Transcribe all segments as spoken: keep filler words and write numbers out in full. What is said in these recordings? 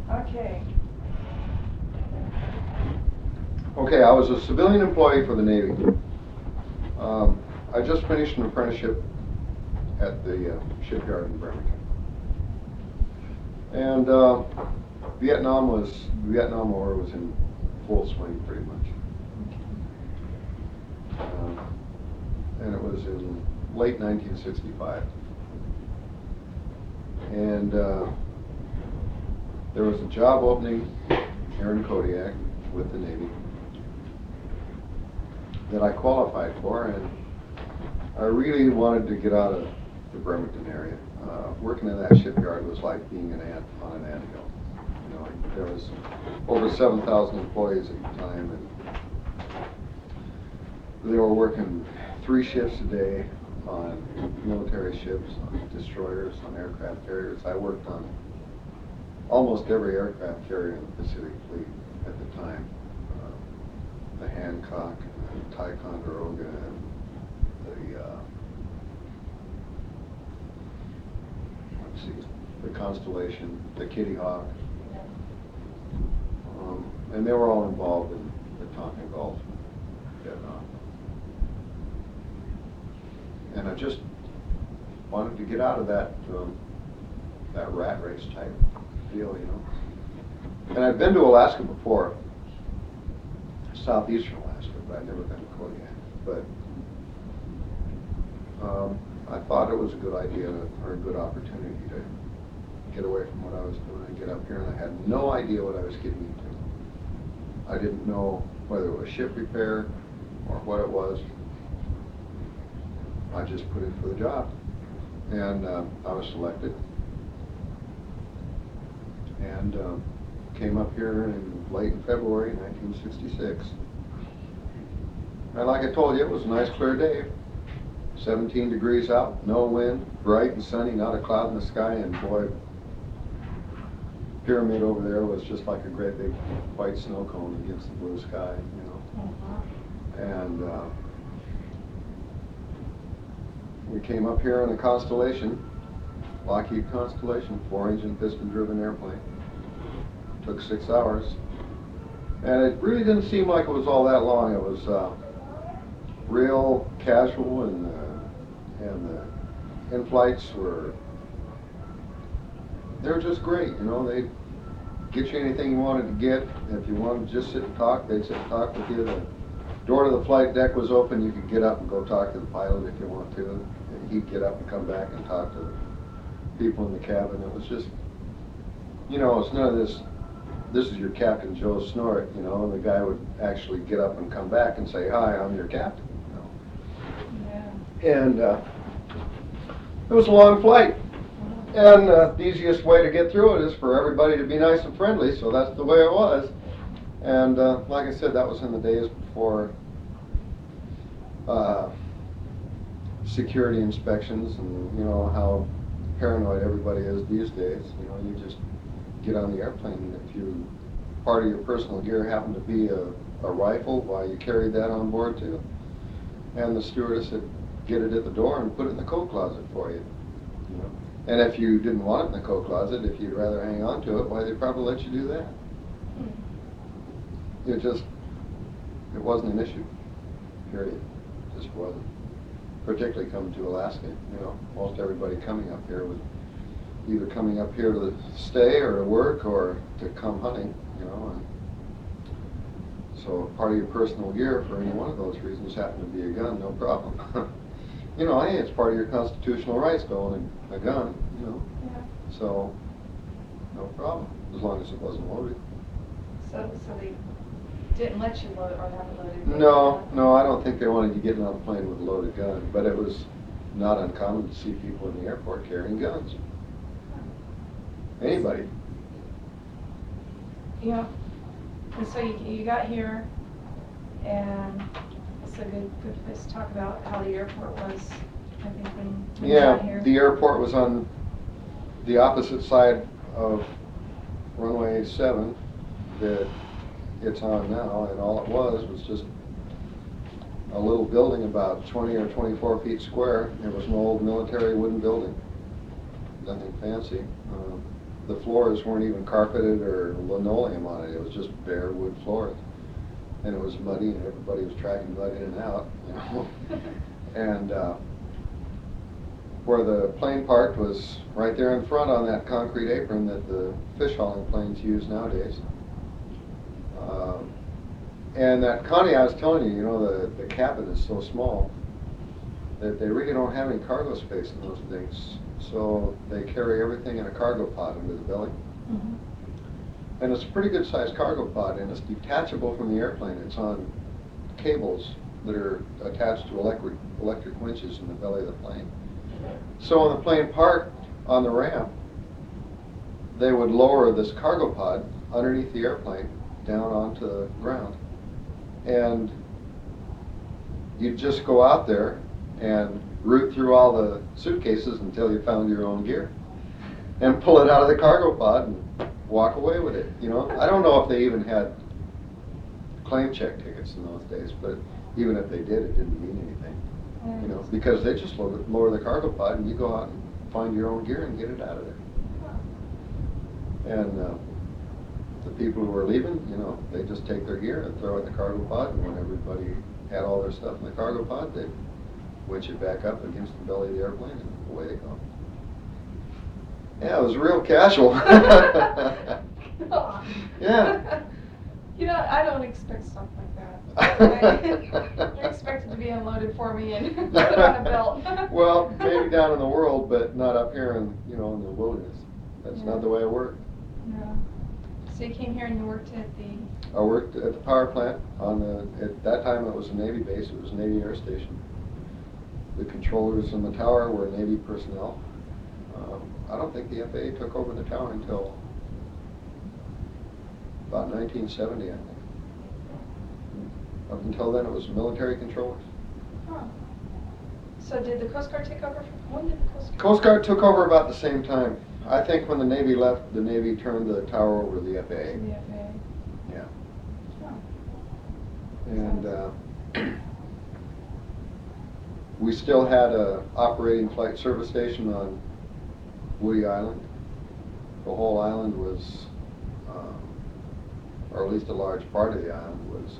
Okay. Okay, I was a civilian employee for the Navy. Um, I just finished an apprenticeship at the uh, shipyard in Bremerton. And uh, Vietnam was, the Vietnam War was in full swing pretty much. Uh, and it was in late nineteen sixty-five. And uh, there was a job opening here in Kodiak with the Navy that I qualified for, and I really wanted to get out of the Bremerton area. Uh, working in that shipyard was like being an ant on an anthill. You know, there was over seven thousand employees at the time, and they were working three shifts a day on military ships, on destroyers, on aircraft carriers. I worked on almost every aircraft carrier in the Pacific Fleet at the time. Uh, the Hancock, the Ticonderoga, and the, uh, let's see, the Constellation, the Kitty Hawk. Um, and they were all involved in the Tonkin Gulf, Vietnam. And I just wanted to get out of that um, that rat race type deal, you know. And I've been to Alaska before, southeastern Alaska, but I've never been to Kodiak. But um, I thought it was a good idea or a good opportunity to get away from what I was doing and get up here, and I had no idea what I was getting into. I didn't know whether it was ship repair or what it was. I just put in for the job, and uh, I was selected, and uh, came up here in late in February nineteen sixty-six. And like I told you, it was a nice clear day, seventeen degrees out, no wind, bright and sunny, not a cloud in the sky, and boy, Pyramid over there was just like a great big white snow cone against the blue sky, you know. Mm-hmm. And uh, we came up here in a Constellation, Lockheed Constellation, four-engine piston-driven airplane. Took six hours, and it really didn't seem like it was all that long. It was uh, real casual, and uh, and the in-flights were they were just great. You know, they'd get you anything you wanted to get. If you wanted to just sit and talk, they'd sit and talk with you. The door to the flight deck was open. You could get up and go talk to the pilot if you want to. And he'd get up and come back and talk to the people in the cabin. It was just, you know, it's none of this, this is your Captain Joe Snort, you know, and the guy would actually get up and come back and say, hi, I'm your captain, you know. Yeah. And uh, it was a long flight. And uh, the easiest way to get through it is for everybody to be nice and friendly, so that's the way it was. And uh, like I said, that was in the days before uh, security inspections, and you know how paranoid everybody is these days. You know, you just get on the airplane, and if you, part of your personal gear happened to be a, a rifle, why, you carried that on board too. And the stewardess would get it at the door and put it in the coat closet for you. You know? And if you didn't want it in the coat closet, if you'd rather hang on to it, why, they'd probably let you do that. It just, it wasn't an issue, period. It just wasn't. Particularly coming to Alaska, you know, most everybody coming up here was either coming up here to stay or to work or to come hunting, you know. And so part of your personal gear for any one of those reasons happened to be a gun, no problem. You know, hey, it's part of your constitutional rights to own a, a gun, you know. Yeah. So, no problem, as long as it wasn't loaded. So, so they didn't let you load or have a loaded gun? No, no, I don't think they wanted you getting on the plane with a loaded gun, but it was not uncommon to see people in the airport carrying guns. Anybody. Yeah. And so you, you got here, and it's a good good place to talk about how the airport was, I think, when, when yeah, you got here. The airport was on the opposite side of runway seven that it's on now, and all it was was just a little building about twenty or twenty-four feet square. It was an old military wooden building, nothing fancy. Uh, the floors weren't even carpeted or linoleum on it. It was just bare wood floors. And it was muddy, and everybody was tracking mud in and out, you know. And uh, where the plane parked was right there in front on that concrete apron that the fish hauling planes use nowadays. Um, and that Connie, I was telling you, you know, the, the cabin is so small that they really don't have any cargo space in those things. So they carry everything in a cargo pod under the belly. Mm-hmm. And it's a pretty good sized cargo pod, and it's detachable from the airplane. It's on cables that are attached to electric, electric winches in the belly of the plane. So when the plane parked on the ramp, they would lower this cargo pod underneath the airplane down onto the ground. And you'd just go out there and root through all the suitcases until you found your own gear and pull it out of the cargo pod and walk away with it. You know, I don't know if they even had claim check tickets in those days, but even if they did, it didn't mean anything. You know, because they just lower, lower the cargo pod and you go out and find your own gear and get it out of there. And uh, the people who were leaving, you know, they just take their gear and throw it in the cargo pod, and when everybody had all their stuff in the cargo pod, they winch it back up against the belly of the airplane and away they go. Yeah, it was real casual. Yeah. You know, I don't expect stuff like that. I expect it to be unloaded for me and put on a belt. Well, maybe down in the world, but not up here in, you know, in the wilderness. That's Yeah. not the way it worked. No. So you came here and you worked at the... I worked at the power plant on the, at that time it was a Navy base, it was a Navy air station. The controllers in the tower were Navy personnel. Um, I don't think the F A A took over the tower until about nineteen seventy, I think. Up until then, it was military controllers. Huh. So did the Coast Guard take over? From, when did the Coast Guard? Coast Guard took over about the same time. I think when the Navy left, the Navy turned the tower over to the F A A. To the F A A. Yeah. Oh. And uh, we still had a operating flight service station on Woody Island. The whole island was, um, or at least a large part of the island was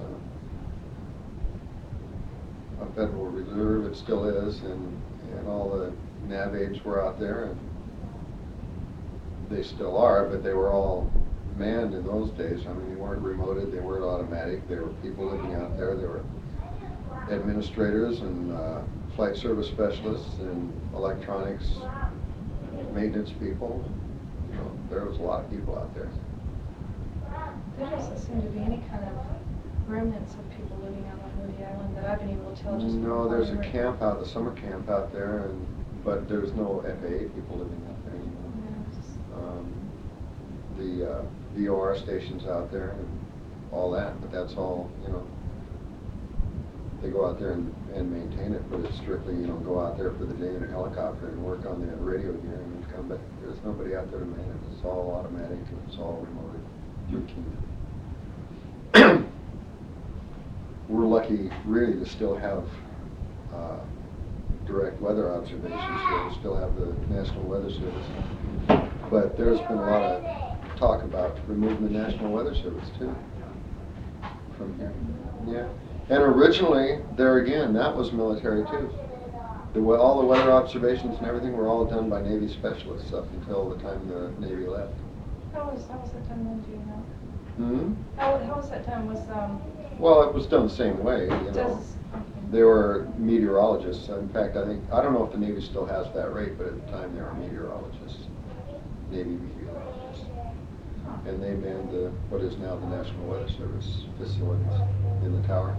uh, a Federal Reserve. It still is, and, and all the nav aids were out there, and they still are, but they were all manned in those days. I mean, they weren't remoted, they weren't automatic. There were people living out there. There were administrators and uh, flight service specialists and electronics maintenance people. You know, there was a lot of people out there. There doesn't seem to be any kind of remnants of people living out on Woody Island that I've been able to tell. Just No, from there's a flying camp out, the summer camp out there, and but there's no F A A people living out there anymore. Yeah, just- Um, the uh, V O R stations out there and all that, but that's all, you know, they go out there and, and maintain it, but it's strictly, you know, go out there for the day in a helicopter and work on the radio gear and then come back. There's nobody out there to man it. It's all automatic and it's all remote through Kingdom. We're lucky really to still have uh, direct weather observations here. We still have the National Weather Service. But there's been a lot of talk about removing the National Weather Service too from here. Yeah. And originally, there again, that was military too. The, all the weather observations and everything were all done by Navy specialists up until the time the Navy left. How was, how was that done then, do you know? Hmm? How, how was that done? Was, um... Well, it was done the same way, you know. Does... They were meteorologists. In fact, I think, I don't know if the Navy still has that rate, but at the time they were meteorologists. Navy meteorologists. And they manned the, what is now the National Weather Service facilities in the tower.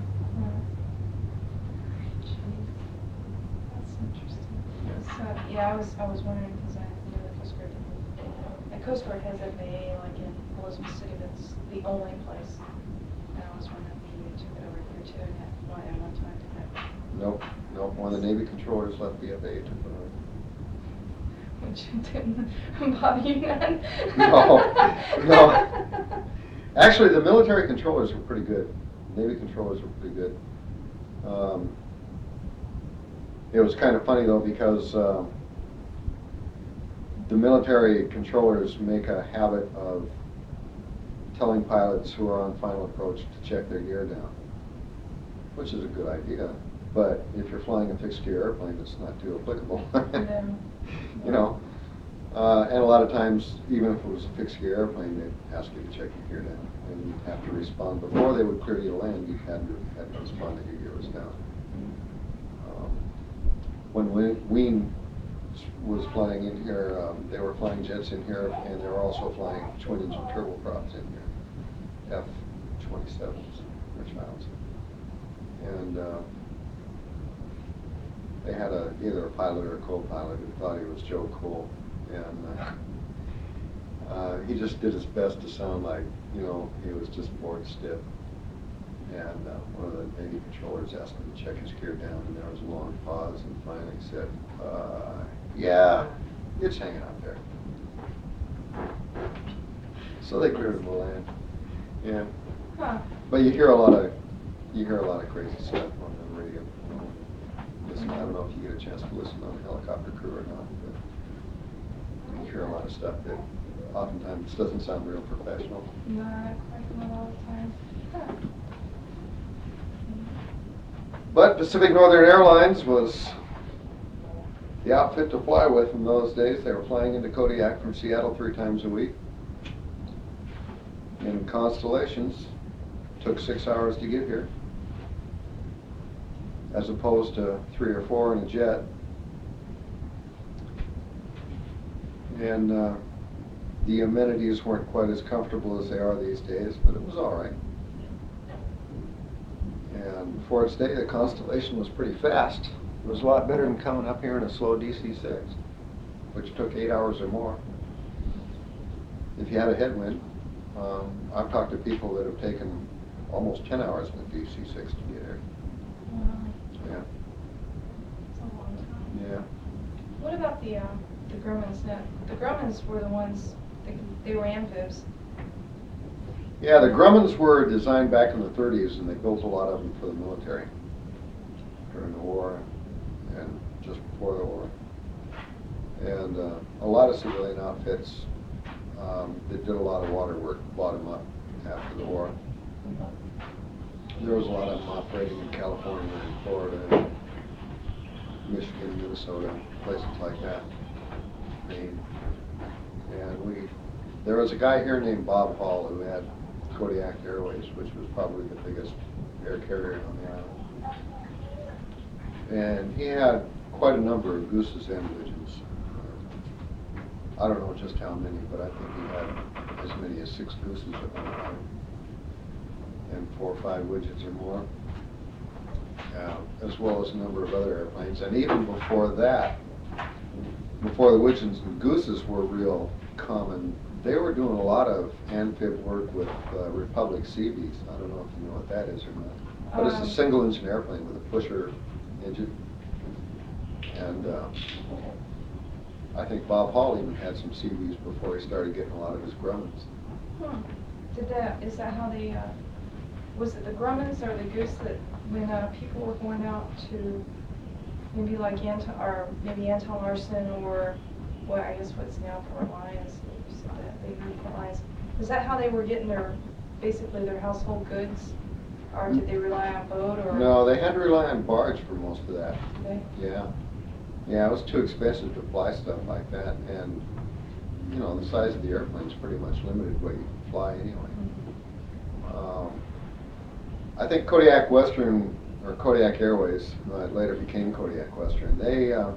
That's interesting. So, yeah, I was, I was wondering, because I know the Coast Guard didn't, the Coast Guard has F A A, like in Elizabeth City, that's the only place. And I was wondering if you took it over here too, and had, why at one time did that. Nope, nope. When the Navy controllers left, the F A A took it over. Which didn't bother you none? No, no. Actually, the military controllers were pretty good. Navy controllers were pretty good. Um, it was kind of funny though, because um, the military controllers make a habit of telling pilots who are on final approach to check their gear down, which is a good idea. But if you're flying a fixed gear airplane, it's not too applicable. Yeah. You know, uh, and a lot of times, even if it was a fixed gear airplane, they'd ask you to check your gear down, and you'd have to respond before they would clear you to land. You had to had to respond that your gear was down. Um, when Ween Ween was flying in here, um, they were flying jets in here, and they were also flying twin-engine turboprops in here, F twenty-sevens, Richmond's, and uh, they had a either a pilot or a co-pilot who thought he was Joe Cool, and uh, uh, he just did his best to sound like, you know, he was just bored stiff. And uh, one of the Navy controllers asked him to check his gear down, and there was a long pause, and finally he said, uh, yeah, it's hanging out there. So they cleared him to land. Yeah. Huh. But you hear a lot of you hear a lot of crazy stuff on the radio. Listen, I don't know if you get a chance to listen on a helicopter crew or not, but you hear a lot of stuff that oftentimes doesn't sound real professional. No, I quite them all the time. Huh. But Pacific Northern Airlines was the outfit to fly with in those days. They were flying into Kodiak from Seattle three times a week. In Constellations, took six hours to get here, as opposed to three or four in a jet. And uh, the amenities weren't quite as comfortable as they are these days, but it was all right. And for its day, the Constellation was pretty fast. It was a lot better than coming up here in a slow D C six, which took eight hours or more. If you had a headwind, um, I've talked to people that have taken almost ten hours in the D C six to get here. Wow. Yeah. It's a long time. Yeah. What about the um, the Grumman's? Now, the Grumman's were the ones, they, they were amphibs. Yeah, the Grummans were designed back in the thirties, and they built a lot of them for the military during the war and just before the war. And uh, a lot of civilian outfits um, that did a lot of water work bought them up after the war. There was a lot of them operating in California and Florida, and Michigan, Minnesota, places like that, Maine. And we, there was a guy here named Bob Hall who had Kodiak Airways, which was probably the biggest air carrier on the island. And he had quite a number of gooses and widgeons. I don't know just how many, but I think he had as many as six gooses at one time, and four or five widgeons or more, uh, as well as a number of other airplanes. And even before that, before the widgeons and gooses were real common, they were doing a lot of amphib work with uh, Republic Seabees. I don't know if you know what that is or not. But it's Um, a single engine airplane with a pusher engine. And uh, I think Bob Hall even had some Seabees before he started getting a lot of his Grummans. Hmm. Did that, is that how they, uh, was it the Grummans or the goose that when uh, people were going out to maybe like Anton, or maybe Anton Larson, or what I guess what's now Fort Lyons, you said that they moved Fort Lyons. Is that how they were getting their, basically their household goods? Or did they rely on boat or? No, they had to rely on barge for most of that. Okay. Yeah. Yeah, it was too expensive to fly stuff like that, and you know, the size of the airplane's pretty much limited what you can fly anyway. Mm-hmm. Um, I think Kodiak Western, or Kodiak Airways, uh, it later became Kodiak Western, they uh,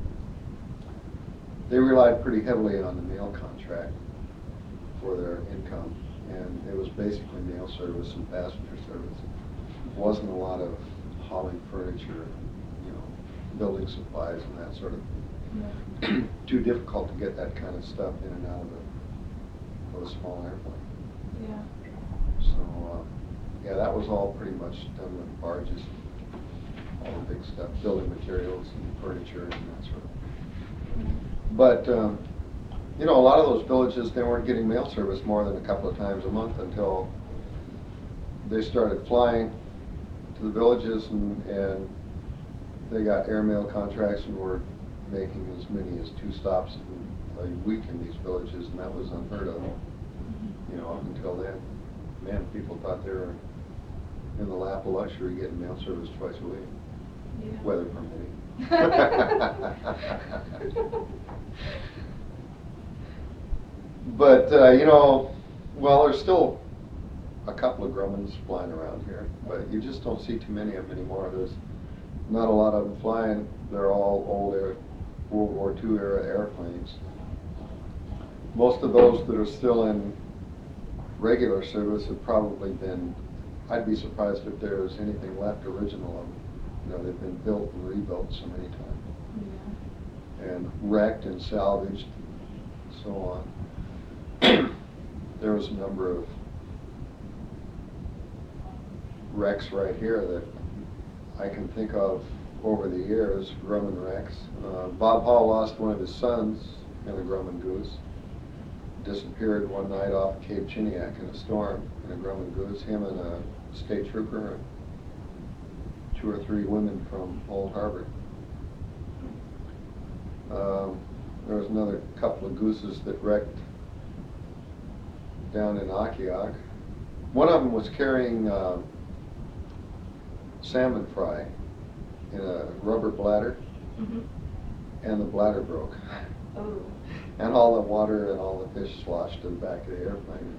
they relied pretty heavily on the mail contract for their income, and it was basically mail service and passenger service. It wasn't a lot of hauling furniture, you know, building supplies and that sort of thing. Yeah. Too difficult to get that kind of stuff in and out of a, of a small airplane. Yeah. So, uh, yeah, that was all pretty much done with barges, all the big stuff, building materials and furniture and that sort of thing. But, um, you know, a lot of those villages, they weren't getting mail service more than a couple of times a month until they started flying to the villages, and, and they got airmail contracts and were making as many as two stops a week in these villages, and that was unheard of, you know, up until then. Man, people thought they were in the lap of luxury getting mail service twice a week, Yeah. weather permitting. But, uh, you know, well, there's still a couple of Grummins flying around here, but you just don't see too many of them anymore. There's not a lot of them flying. They're all old air, World War Two era airplanes. Most of those that are still in regular service have probably been, I'd be surprised if there was anything left original of them. You know, they've been built and rebuilt so many times. Yeah. And wrecked and salvaged, so on. There was a number of wrecks right here that I can think of over the years, Grumman wrecks. Uh, Bob Hall lost one of his sons in a Grumman goose. Disappeared one night off Cape Chiniak in a storm in a Grumman goose. Him and a state trooper and two or three women from Old Harbor. Um, there was another couple of gooses that wrecked down in Akiak. One of them was carrying uh, salmon fry in a rubber bladder, Mm-hmm. and the bladder broke. Oh. And all the water and all the fish sloshed to the back of the airplane.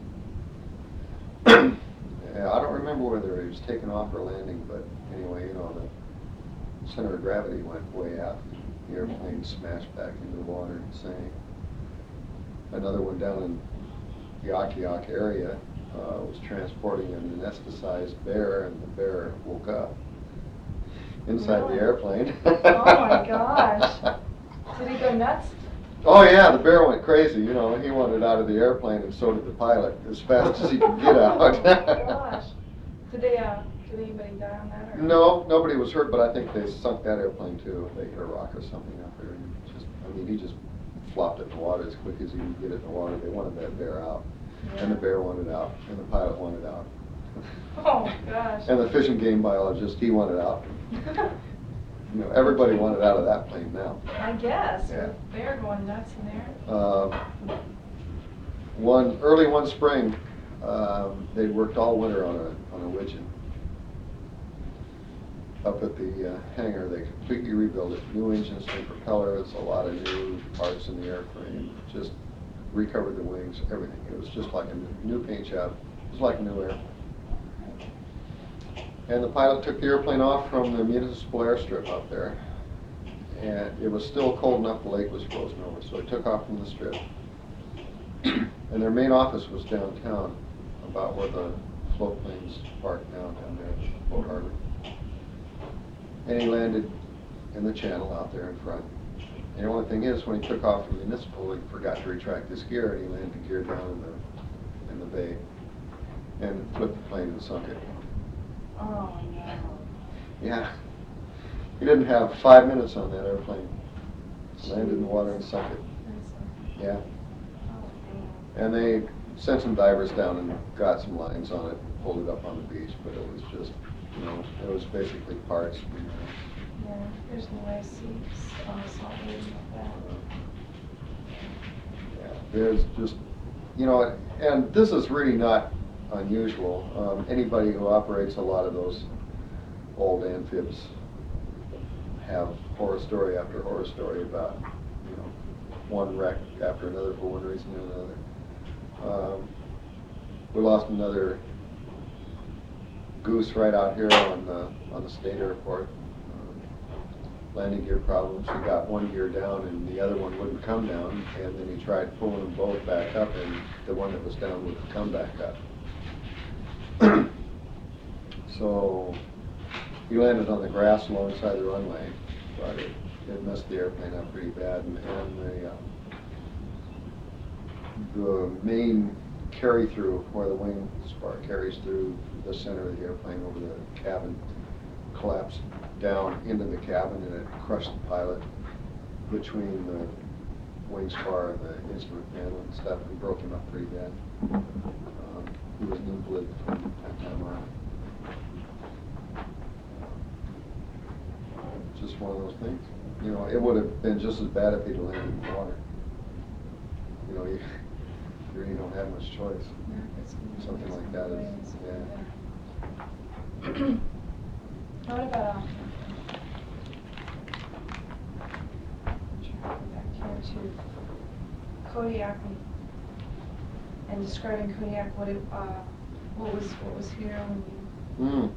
Yeah, I don't remember whether he was taking off or landing, but anyway, you know, the center of gravity went way out. The airplane smashed back into the water and sank. Another one down in the Akiak area uh, was transporting an anesthetized bear, and the bear woke up inside Really? the airplane. Oh my gosh. Did he go nuts? Oh yeah, the bear went crazy, you know, he wanted out of the airplane, and so did the pilot, as fast as he could get out. Oh my gosh. Did they, uh, did anybody die on that, or? No, nobody was hurt, but I think they sunk that airplane too. They hit a rock or something out there, and just, I mean, he just flopped it in the water as quick as he could get it in the water. They wanted that bear out, Yeah. and the bear wanted out, and the pilot wanted out. Oh my gosh. And the fish and game biologist, he wanted out. You know, everybody wanted out of that plane now. I guess, Yeah. with bear going nuts in there. Uh, one early one spring, um, they worked all winter on a on a Widgeon. Up at the uh, hangar, they completely rebuilt it. New engines, new propellers, a lot of new parts in the airframe. Just recovered the wings, everything. It was just like a new, new paint job. It was like a new airplane. And the pilot took the airplane off from the municipal airstrip out there. And it was still cold enough the lake was frozen over, so he took off from the strip. And their main office was downtown, about where the float planes park now down there at Old Harbor. And he landed in the channel out there in front. And the only thing is, when he took off from the municipal, he forgot to retract his gear, and he landed the gear down in the in the bay, and flipped the plane and sunk it. Oh no. Yeah. He didn't have five minutes on that airplane. Landed in the water and sunk it. Yeah. Oh, And they sent some divers down and got some lines on it, pulled it up on the beach, but it was just, you know, it was basically parts. You know. yeah, there's no way seats on a salt like that. Yeah, there's just, you know, and this is really not unusual. Um, anybody who operates a lot of those old amphibs have horror story after horror story about, you know, one wreck after another for one reason or another. Um, we lost another goose right out here on the on the state airport. Um, landing gear problems. He got one gear down and the other one wouldn't come down, and then he tried pulling them both back up, and the one that was down wouldn't come back up. So he landed on the grass alongside the runway, but it, it messed the airplane up pretty bad, and, and the uh, the main carry through where the wing spar carries through the center of the airplane over the cabin collapsed down into the cabin, and it crushed the pilot between the wing spar and the instrument panel and stuff, and broke him up pretty bad. Um, he was an invalid from that time on. Just one of those things. You know, it would have been just as bad if he'd landed in the water. choice. Market's gonna Something be like that is- ways, yeah. yeah. What about, um, I'm trying to go back here to Kodiak and, and describing Kodiak, what it, uh, what was, what was here when you, Mm.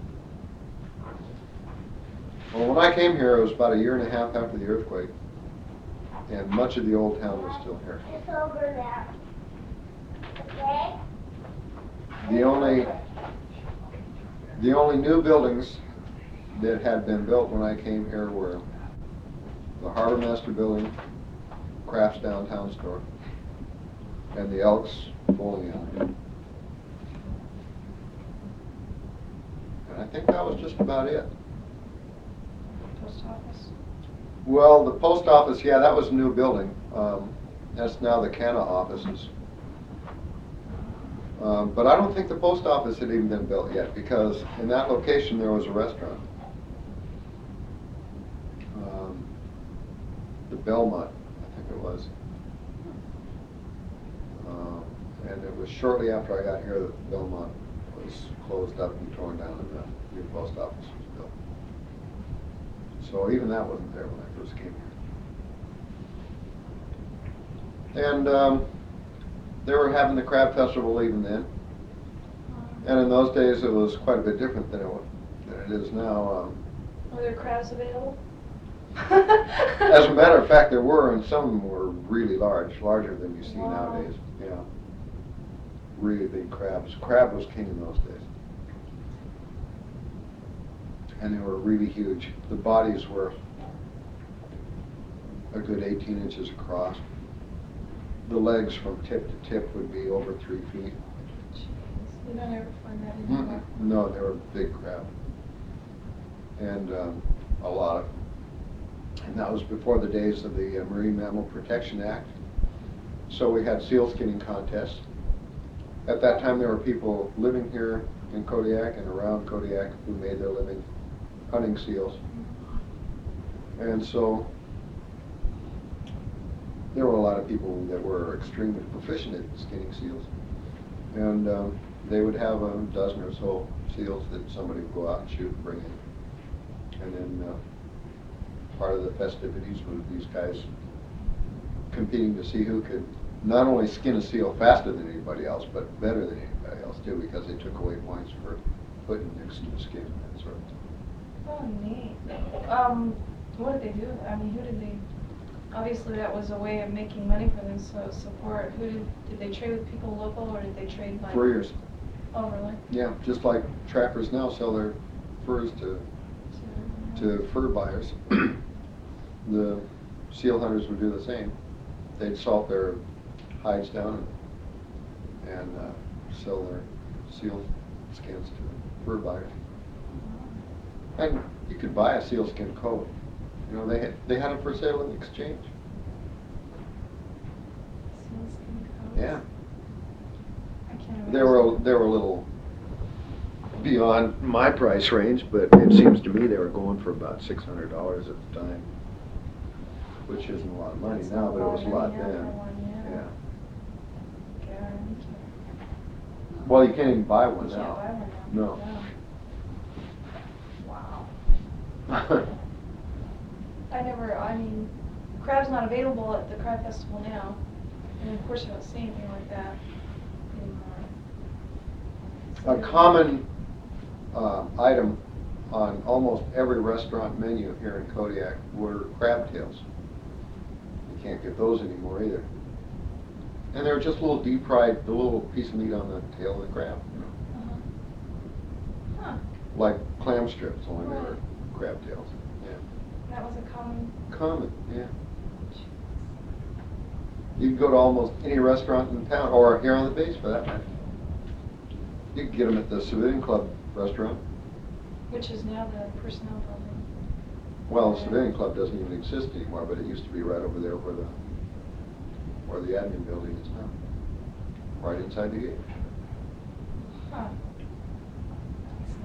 Well, when I came here, it was about a year and a half after the earthquake, and much of the old town was still here. It's over there. Okay? The only, the only new buildings that had been built when I came here were the Harbor Master Building, Kraft's downtown store, and the Elks bowling alley. And I think that was just about it. post office? Well, the post office, yeah, that was a new building. Um, that's now the Canna offices. Um, but I don't think the post office had even been built yet, because in that location there was a restaurant. Um, the Belmont, I think it was. Um, and it was shortly after I got here that Belmont was closed up and torn down and the new post office was built. So even that wasn't there when I first came here. And um, they were having the Crab Festival even then. And in those days it was quite a bit different than it, wa- than it is now. Um, Were there crabs available? as a matter of fact, there were, and some of them were really large, larger than you see Wow. nowadays. Yeah. Really big crabs. Crab was king in those days. And they were really huge. The bodies were a good eighteen inches across. The legs from tip to tip would be over three feet. Jeez, you don't ever find that Mm-mm. anymore. No, they were big crab. And um, a lot of, and that was before the days of the uh, Marine Mammal Protection Act. So we had seal skinning contests. At that time there were people living here in Kodiak and around Kodiak who made their living hunting seals. And so there were a lot of people that were extremely proficient at skinning seals. And um, they would have a dozen or so seals that somebody would go out and shoot and bring in. And then uh, part of the festivities was these guys competing to see who could not only skin a seal faster than anybody else, but better than anybody else too, because they took away points for putting next to the skin and that sort of thing. Oh, neat. Um, what did they do? I mean, who did they, obviously that was a way of making money for them, so support. Who did, did they trade with people local, or did they trade like? Furriers. Oh, really? Yeah, just like trappers now sell their furs to to fur buyers. The seal hunters would do the same. They'd salt their hides down and, and uh, sell their seal skins to fur buyers. And you could buy a sealskin coat. You know, they had, they had them for sale in the exchange. Sealskin coats? Yeah. I can't imagine. They were they were a little beyond my price range, but it seems to me they were going for about six hundred dollars at the time, which isn't a lot of money That's now, not but it was a lot money, yeah, then. for one, yeah. Yeah. Guarantee. Well, you can't even buy You one can't now. buy one No. now. Wow. I never, I mean, crab's not available at the Crab Festival now, and of course I don't see anything like that anymore. A common uh, item on almost every restaurant menu here in Kodiak were crab tails. You can't get those anymore either. And they're just little deep fried, the little piece of meat on the tail of the crab, you know, Uh-huh. Huh, like clam strips, only they Right. were crab tails. Yeah. that was a common, Common, yeah. You can go to almost any restaurant in town, or here on the base for that matter. You can get them at the Civilian Club restaurant. which is now the personnel building. Well, the Civilian Club doesn't even exist anymore, but it used to be right over there where the, where the admin building is now. Right inside the gate. Huh. That's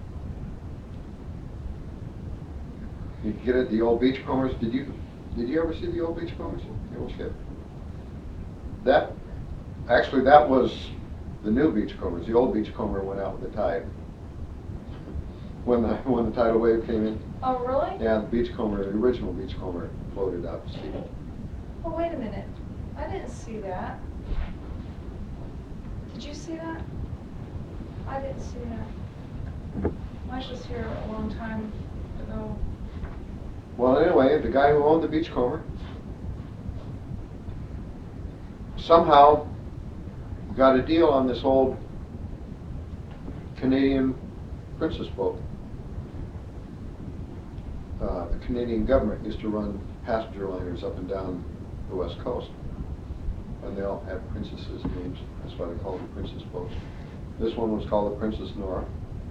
neat. You can get it at the old Beachcombers. Did you, did you ever see the old Beachcombers? The old ship? That, actually that was the new beachcombers. The old beachcomber went out with the tide. When the, when the tidal wave came in, Oh, really? yeah, the beachcomber, the original beachcomber floated out to sea. Oh, wait a minute. I didn't see that. Did you see that? I didn't see that. I was here a long time ago. Well, anyway, the guy who owned the beachcomber somehow got a deal on this old Canadian princess boat. Uh, the Canadian government used to run passenger liners up and down the west coast, and they all have princesses' names. That's why they call them princess boats. This one was called the Princess Nora,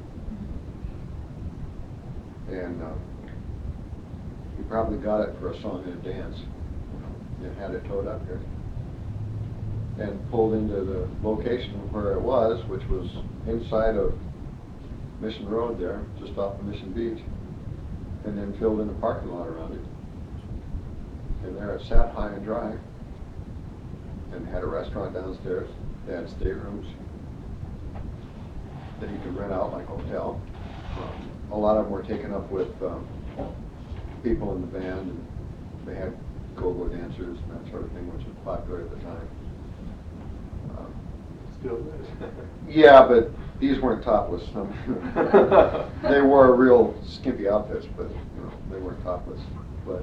and uh, he probably got it for a song and a dance, and had it towed up here, and pulled into the location where it was, which was inside of Mission Road there, just off of Mission Beach, and then filled in the parking lot around it. And there it sat high and dry, and had a restaurant downstairs. They had staterooms that you could rent out like a hotel. Um, a lot of them were taken up with um, people in the band, and they had go-go dancers and that sort of thing, which was popular at the time. Um, Still is. yeah, but these weren't topless. They wore real skimpy outfits, but you know, they weren't topless. But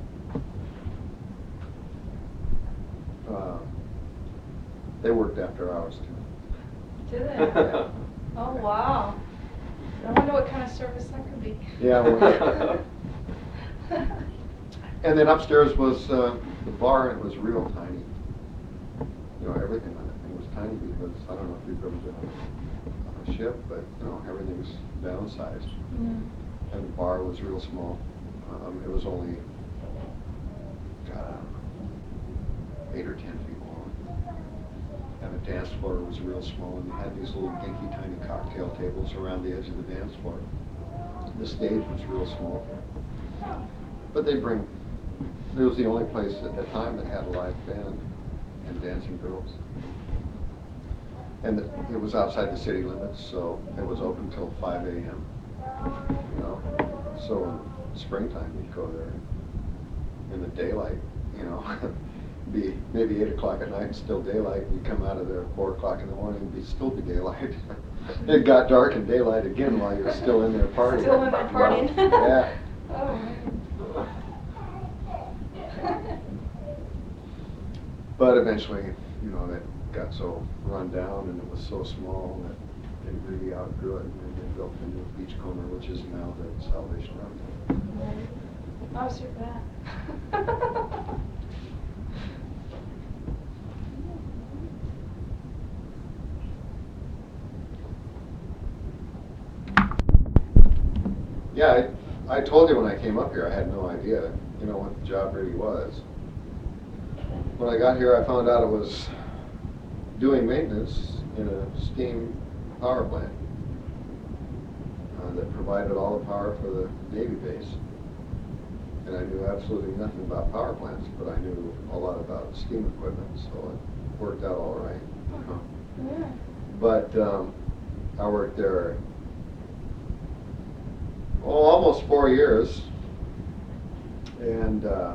uh, uh, they worked after hours too. Did they? Oh, wow. I wonder what kind of service that could be. Yeah. Well, and then upstairs was uh, the bar, and it was real tiny. You know, everything on that thing was tiny because I don't know if you've ever been on a ship, but you know, everything's downsized. Yeah. And the bar was real small. Um, it was only uh, eight or ten feet long. And the dance floor was real small, and they had these little dinky tiny cocktail tables around the edge of the dance floor. The stage was real small. But they bring, it was the only place at that time that had a live band and dancing girls. And the, it was outside the city limits, so it was open till five A M You know, so in springtime you'd go there in the daylight, you know, be maybe eight o'clock at night and still daylight. You'd come out of there at four o'clock in the morning and be still be daylight. It got dark and daylight again while you're still in there partying. Still in there partying. Yeah. Oh, man. But eventually, you know, that got so run down and it was so small that they really outgrew it, and they built a new beachcomber, which is now the Salvation Army. I was here for that. Yeah, I, I told you when I came up here, I had no idea, you know, what the job really was. When I got here, I found out it was doing maintenance in a steam power plant uh, that provided all the power for the Navy base. And I knew absolutely nothing about power plants, but I knew a lot about steam equipment, so it worked out all right. Yeah. But um, I worked there, oh, almost four years, and uh,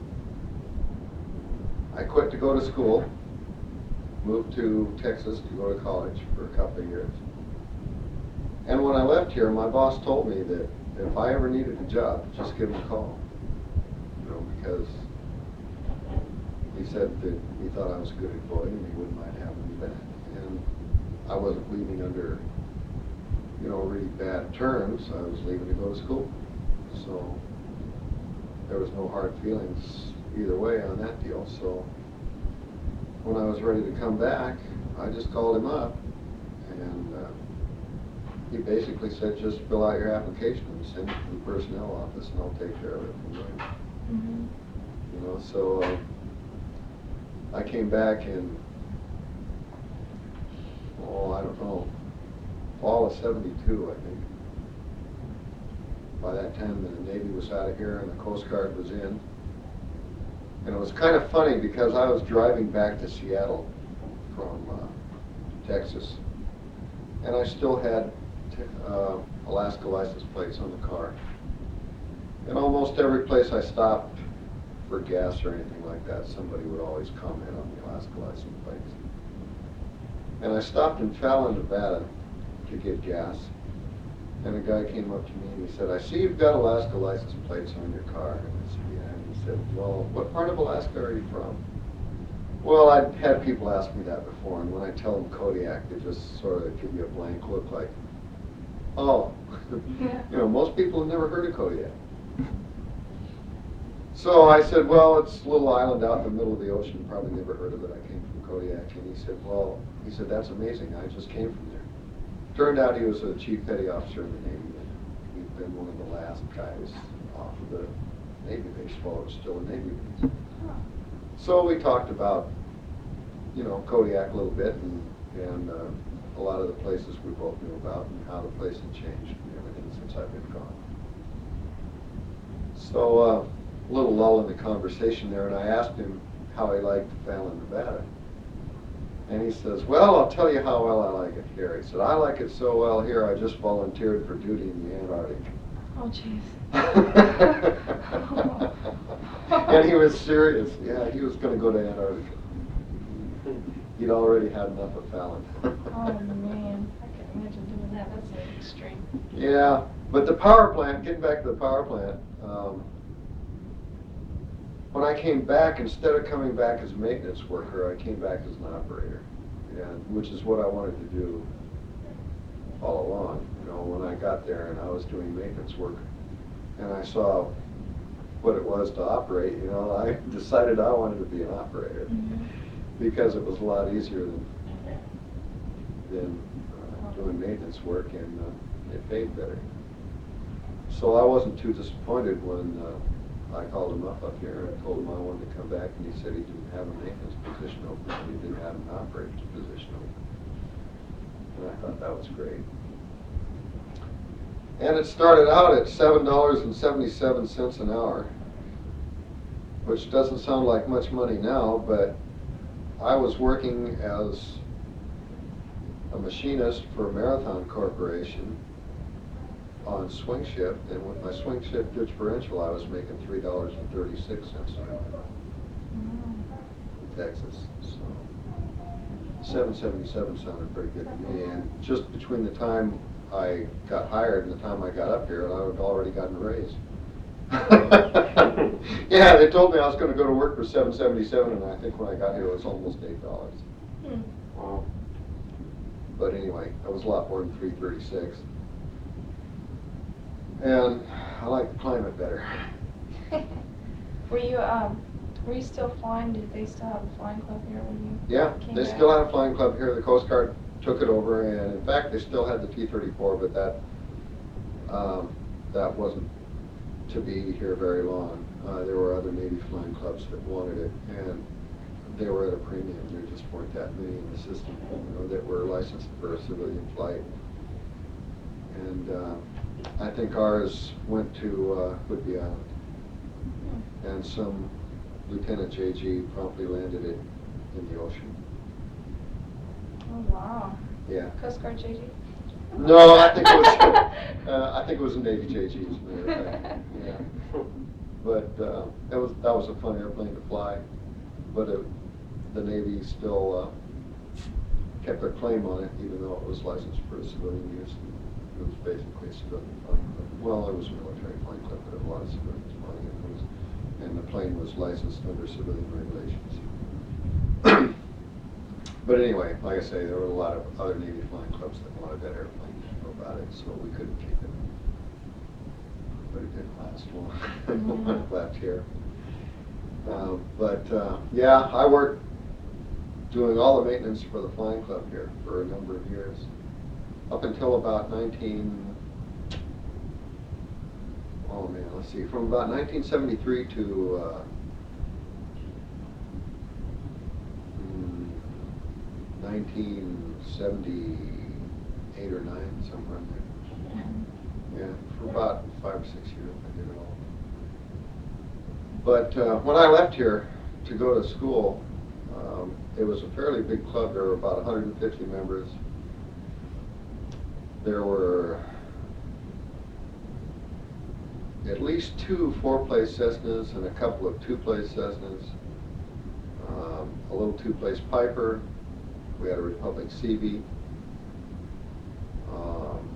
I quit to go to school, moved to Texas to go to college for a couple of years. And when I left here, my boss told me that if I ever needed a job, just give him a call. You know, because he said that he thought I was a good employee and he wouldn't mind having me back. And I wasn't leaving under, you know, really bad terms. I was leaving to go to school. So there was no hard feelings either way on that deal. So when I was ready to come back, I just called him up, and uh, he basically said, just fill out your application and send it to the personnel office, and I'll take care of it from there. Mm-hmm. You know, so uh, I came back in, oh, I don't know, fall of seventy-two, I think. By that time, the Navy was out of here and the Coast Guard was in. And it was kind of funny because I was driving back to Seattle from uh, Texas, and I still had uh, Alaska license plates on the car. And almost every place I stopped for gas or anything like that, somebody would always comment on the Alaska license plates. And I stopped in Fallon, Nevada to get gas, and a guy came up to me and he said, "I see you've got Alaska license plates on your car." And I said, "Yeah." And he said, "Well, what part of Alaska are you from?" Well, I'd had people ask me that before, and when I tell them Kodiak, they just sort of give you a blank look like, oh, you know, most people have never heard of Kodiak. So I said, well, it's a little island out in the middle of the ocean, probably never heard of it. I came from Kodiak. And he said, well, he said, that's amazing. I just came from there. Turned out he was a chief petty officer in the Navy. He'd been one of the last guys off of the Navy base while it was still a Navy base. So we talked about, you know, Kodiak a little bit, and, and uh, a lot of the places we both knew about and how the place had changed and everything since I've been gone. So uh, a little lull in the conversation there, and I asked him how he liked Fallon, Nevada. And he says, well, I'll tell you how well I like it here. He said, I like it so well here, I just volunteered for duty in the Antarctic. Oh, jeez. And he was serious. Yeah, he was going to go to Antarctica. He'd already had enough of Fallon. Oh, man. I can't imagine doing that. That's like extreme. Yeah, but the power plant, getting back to the power plant, um, when I came back, instead of coming back as a maintenance worker, I came back as an operator, and which is what I wanted to do all along. You know, when I got there and I was doing maintenance work, and I saw what it was to operate, you know, I decided I wanted to be an operator, mm-hmm. because it was a lot easier than than uh, doing maintenance work, and uh, it paid better. So I wasn't too disappointed when uh, I called him up up here and told him I wanted to come back, and he said he didn't have a maintenance position open, and he didn't have an operator's position open. And I thought that was great. And it started out at seven dollars and seventy-seven cents an hour, which doesn't sound like much money now, but I was working as a machinist for Marathon Corporation on swing shift, and with my swing shift differential, I was making three dollars and thirty-six cents an hour in Texas. So seven seventy-seven sounded pretty good to me, and just between the time I got hired and the time I got up here, I had already gotten a raise. Yeah, they told me I was going to go to work for seven seventy-seven, and I think when I got here it was almost eight dollars. Hmm. Wow. But anyway, that was a lot more than three thirty-six. And I like the climate better. Were you um were you still flying? Did they still have a flying club here when you Yeah, came they back? still had a flying club here. The Coast Guard took it over, and in fact, they still had the T thirty-four, but that um, that wasn't to be here very long. Uh, there were other Navy flying clubs that wanted it, and they were at a premium. There just weren't that many in the system, you know, that were licensed for a civilian flight. And uh, I think ours went to uh, Whidbey Island, and some Lieutenant J G promptly landed it in the ocean. Oh wow. Yeah. Coast Guard J G? No, I think it was. uh, I think it was a Navy J G, as a matter of fact. Yeah. But uh, that was that was a fun airplane to fly. But it, the Navy still uh, kept their claim on it, even though it was licensed for civilian use. It was basically a civilian flying club. Well, it was a military flying club, but a lot of civilians flying it. It was, and the plane was licensed under civilian regulations. But anyway, like I say, there were a lot of other Navy flying clubs that wanted that airplane about it, so we couldn't keep it. But it didn't last long when it left here. Uh, but uh, yeah, I worked doing all the maintenance for the flying club here for a number of years, up until about nineteen. Oh man, let's see, from about nineteen seventy-three to. Uh, nineteen seventy-eight or nine, somewhere in there. Yeah, for about five or six years I did it all. But uh, when I left here to go to school, uh, Um, it was a fairly big club. There were about one hundred fifty members. There were at least two four-place Cessnas and a couple of two-place Cessnas, um, a little two-place Piper. We had a Republic C B. Um,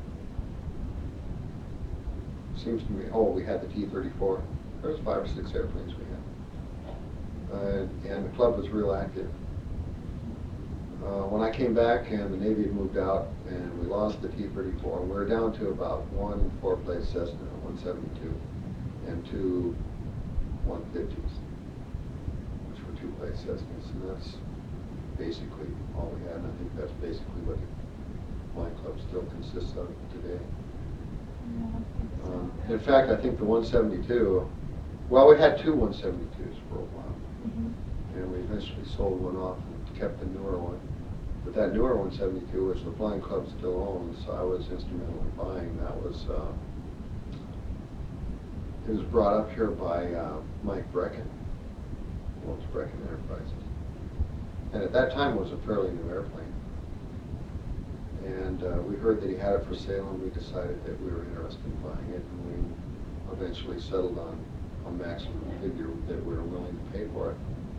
seems to me, oh, we had the T thirty-four. There was five or six airplanes we had. Uh, and the club was real active. Uh, when I came back and the Navy had moved out and we lost the T thirty-four, we were down to about one four-place Cessna, one seventy-two, and two one fifties, which were two-place Cessnas, and that's basically all we had, and I think that's basically what the flying club still consists of today. Um, in fact, I think the one seventy-two, well, we had two one seventy-twos for a while, Mm-hmm. and we eventually sold one off and kept the newer one. But that newer one seventy-two, which the flying club still owns, I was instrumental in buying. That was, uh, it was brought up here by uh, Mike Brecken, who owns Brecken Enterprises. And at that time, it was a fairly new airplane. And uh, we heard that he had it for sale, and we decided that we were interested in buying it, and we eventually settled on a maximum figure that we were willing to pay for it.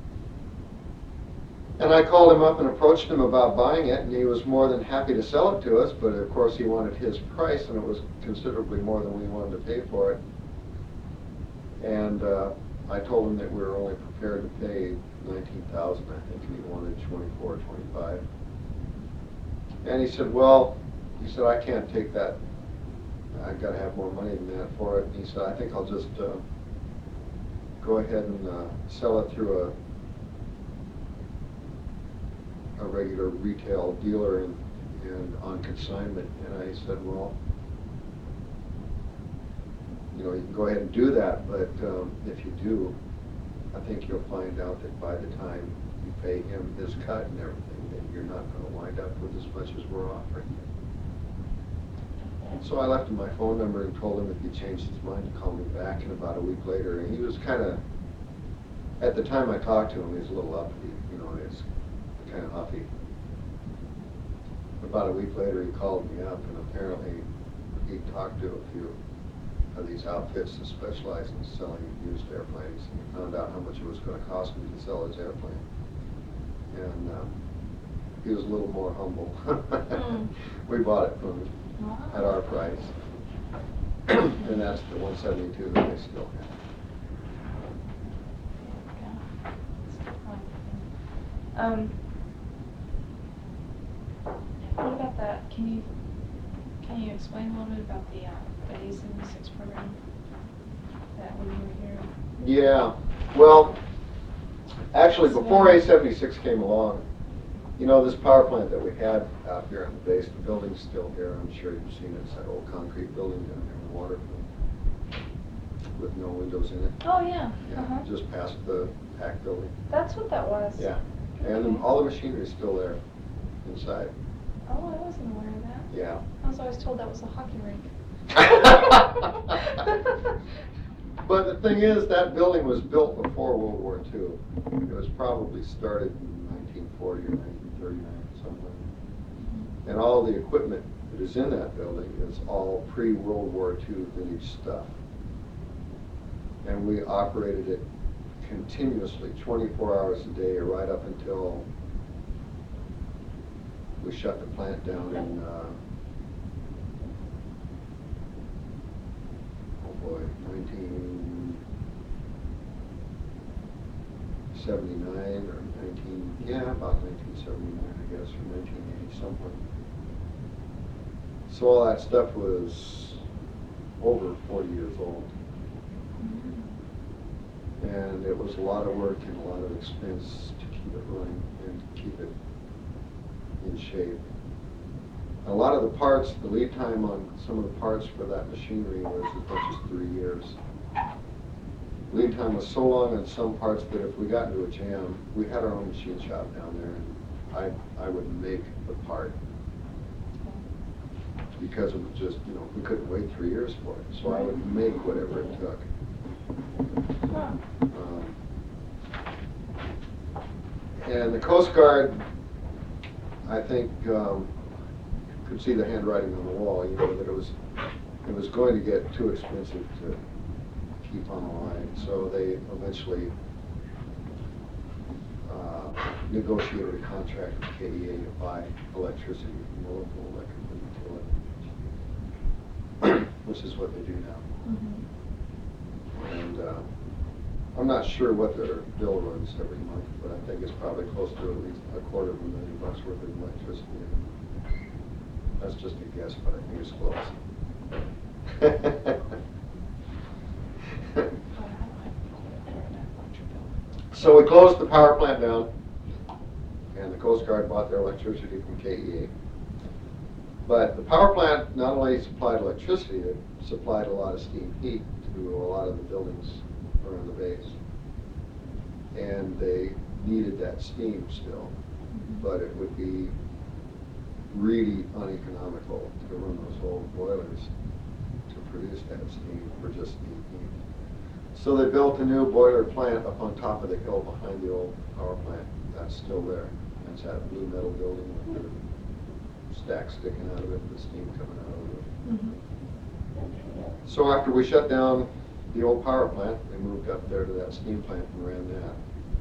And I called him up and approached him about buying it, and he was more than happy to sell it to us, but of course he wanted his price, and it was considerably more than we wanted to pay for it. And uh, I told him that we were only prepared to pay nineteen thousand dollars, I think, and he wanted twenty-four, twenty-five. And he said, well, he said, I can't take that. I've got to have more money than that for it. And he said, I think I'll just uh, go ahead and uh, sell it through a a regular retail dealer and, and on consignment. And I said, well, you know, you can go ahead and do that, but um, if you do, I think you'll find out that by the time you pay him his cut and everything, that you're not going to wind up with as much as we're offering you. So I left him my phone number and told him if he changed his mind to call me back. And about a week later, and he was kind of, at the time I talked to him, he was a little uppity, you know, he was kind of huffy. About a week later, he called me up, and apparently he talked to a few of these outfits that specialize in selling used airplanes, and he found out how much it was going to cost me to sell his airplane. And uh, he was a little more humble. Mm. We bought it from him wow. at our price, and that's the one seventy-two that I still have. Um, what about that? Can you can you explain a little bit about the uh, the A seventy-six program that when you were here? Yeah, well, actually, before A seventy-six came along, you know, this power plant that we had out here on the base, the building's still here. I'm sure you've seen it. It's that old concrete building down there in Waterfield with no windows in it. Oh yeah. Yeah, uh-huh. just past the P A C building. That's what that was. Yeah, and Okay. all the machinery is still there inside. Oh, I wasn't aware of that. Yeah. I was always told that was a hockey rink. But the thing is, that building was built before World War Two. It was probably started in nineteen forty or nineteen thirty-nine, somewhere. Mm-hmm. And all the equipment that is in that building is all pre-World War Two vintage stuff. And we operated it continuously, twenty-four hours a day, right up until we shut the plant down in, uh, oh boy, nineteen seventy-nine or nineteen, yeah, about nineteen seventy-nine, I guess, or nineteen eighty, somewhere. So all that stuff was over forty years old. And it was a lot of work and a lot of expense to keep it running and to keep it in shape. A lot of the parts, the lead time on some of the parts for that machinery was as much as three years. Lead time was so long on some parts that if we got into a jam, we had our own machine shop down there, and I, I would make the part. Because it was just, you know, we couldn't wait three years for it. So I would make whatever it took. Um, And the Coast Guard, I think, um, could see the handwriting on the wall, you know, that it was, it was going to get too expensive to keep on the line. So they eventually uh, negotiated a contract with K E A to buy electricity from the local electric utility, which is what they do now. Mm-hmm. And uh, I'm not sure what their bill runs every month, but I think it's probably close to at least a quarter of a million bucks worth of electricity. That's just a guess, but I think it's close. So we closed the power plant down, and the Coast Guard bought their electricity from K E A. But the power plant not only supplied electricity, it supplied a lot of steam heat to a lot of the buildings around the base. And they needed that steam still, but it would be really uneconomical to run those old boilers to produce that steam for just steam heat. So they built a new boiler plant up on top of the hill behind the old power plant. That's still there. It's that blue metal building with the stack sticking out of it, the steam coming out of it. Mm-hmm. So after we shut down the old power plant, we moved up there to that steam plant and ran that.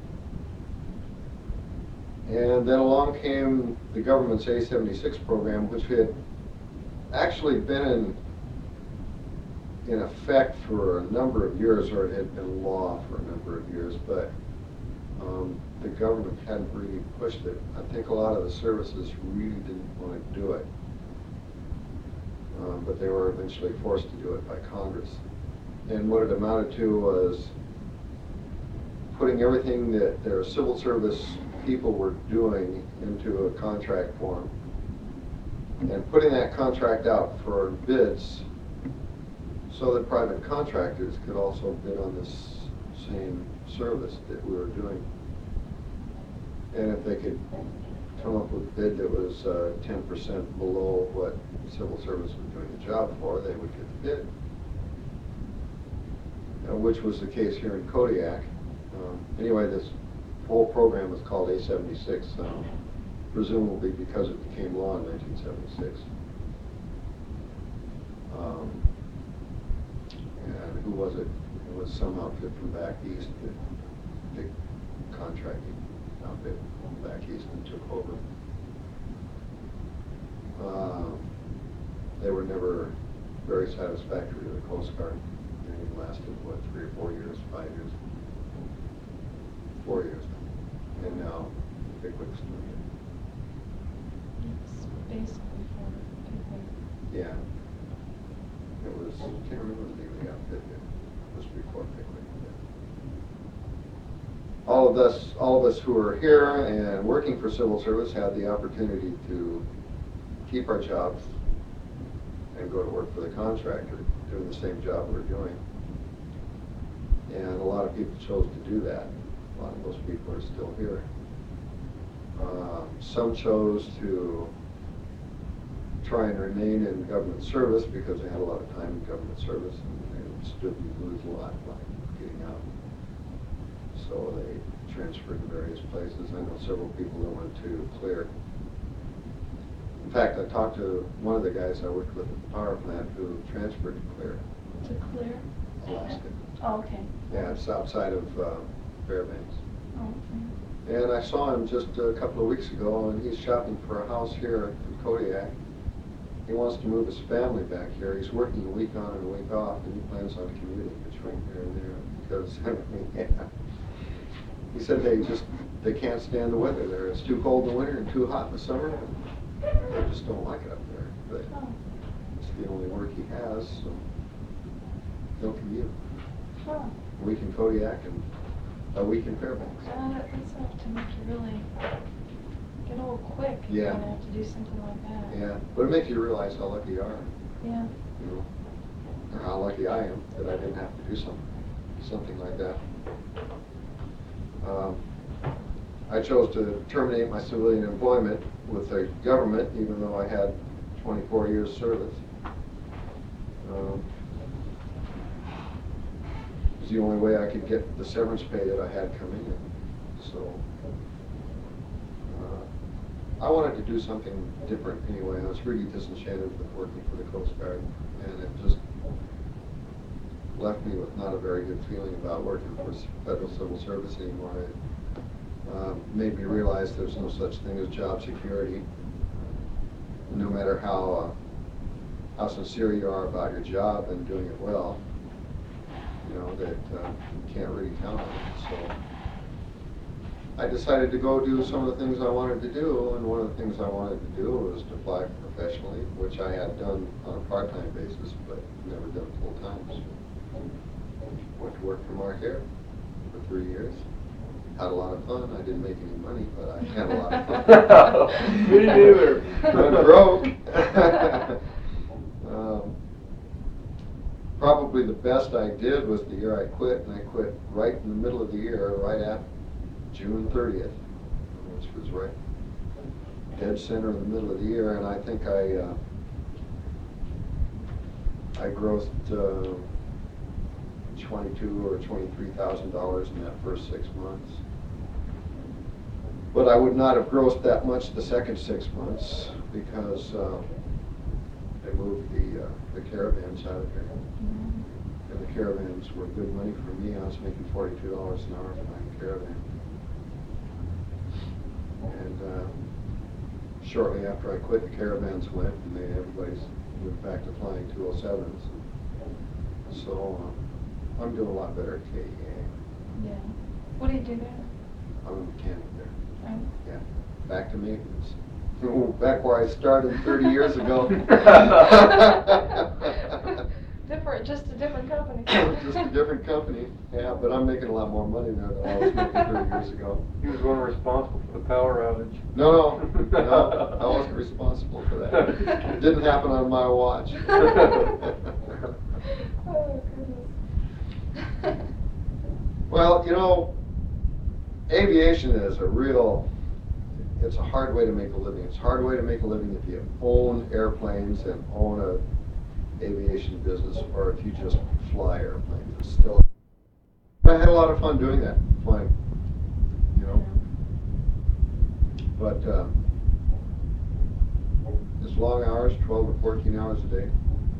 And then along came the government's A seventy-six program, which had actually been in, in effect for a number of years, or it had been law for a number of years, but um, the government hadn't really pushed it. I think a lot of the services really didn't want to do it, um, but they were eventually forced to do it by Congress. And what it amounted to was putting everything that their civil service people were doing into a contract form and putting that contract out for bids so that private contractors could also bid on this same service that we were doing. And if they could come up with a bid that was uh, ten percent below what civil service was doing the job for, they would get the bid. Uh, which was the case here in Kodiak. Um, anyway, this whole program was called A seventy-six, um, presumably because it became law in nineteen seventy-six. Um, and who was it? It was some outfit from back east, that big contracting outfit from back east and took over. Um, they were never very satisfactory to the Coast Guard. It lasted, what, three or four years, five years? Four years. And now, Pickwick's doing It's basically for Pickwick. it. Yeah. It was, I can't remember the name of the outfit, it was before Pickwick. All of us, all of us who are here and working for civil service had the opportunity to keep our jobs and go to work for the contractor, doing the same job we're doing. And a lot of people chose to do that. A lot of those people are still here. Um, some chose to try and remain in government service because they had a lot of time in government service and they stood to lose a lot by getting out. So they transferred to various places. I know several people that went to Clear. In fact, I talked to one of the guys I worked with at the power plant who transferred to Clear, To Clear? Alaska. Oh, okay. Yeah, it's outside of uh, Fairbanks. Oh, okay. And I saw him just a couple of weeks ago, and he's shopping for a house here in Kodiak. He wants to move his family back here. He's working a week on and a week off, and he plans on commuting between here and there because, I mean, yeah. He said they just, they can't stand the weather there. It's too cold in the winter and too hot in the summer. And they just don't like it up there. But Oh. it's the only work he has, so he'll commute. Oh. A week in Kodiak and a week in Fairbanks. Uh, that's enough to make you really get old quick if you're Yeah. gonna have to do something like that. Yeah, but it makes you realize how lucky you are, Yeah. you know, or how lucky I am that I didn't have to do something, something like that. Um, I chose to terminate my civilian employment with the government, even though I had twenty-four years service. Um, it was the only way I could get the severance pay that I had coming in, so I wanted to do something different anyway. I was really disenchanted with working for the Coast Guard, and it just left me with not a very good feeling about working for s- federal civil service anymore. It um, made me realize there's no such thing as job security. No matter how uh, how sincere you are about your job and doing it well, you know, that uh, you can't really count on it. So I decided to go do some of the things I wanted to do, and one of the things I wanted to do was to fly professionally, which I had done on a part-time basis, but never done full-time. So went to work for Mark Air for three years. Had a lot of fun. I didn't make any money, but I had a lot of fun. Me neither. Went broke. um, probably the best I did was the year I quit, and I quit right in the middle of the year, right at June thirtieth, which was right dead center in the middle of the year, and I think I uh, I grossed uh, twenty-two or twenty-three thousand dollars in that first six months. But I would not have grossed that much the second six months because uh, they moved the uh, the caravans out of here, and the caravans were good money for me. I was making forty-two dollars an hour for my caravan. And uh, shortly after I quit, the caravans went, and they, everybody's went back to flying two oh sevens. So uh, I'm doing a lot better at K E A. Yeah. What do you do there? I'm a mechanic there. Right. Yeah, back to maintenance. Back where I started thirty years ago. Different, just a different company. Just a different company, yeah, but I'm making a lot more money there than I was making thirty years ago. He was one responsible for the power outage. No, no, no, I wasn't responsible for that. It didn't happen on my watch. Oh, goodness. Well, you know, aviation is a real, it's a hard way to make a living. It's a hard way to make a living if you own airplanes and own a aviation business, or if you just fly airplanes. It's still, I had a lot of fun doing that, flying, you know. But uh, it's long hours, twelve to fourteen hours a day.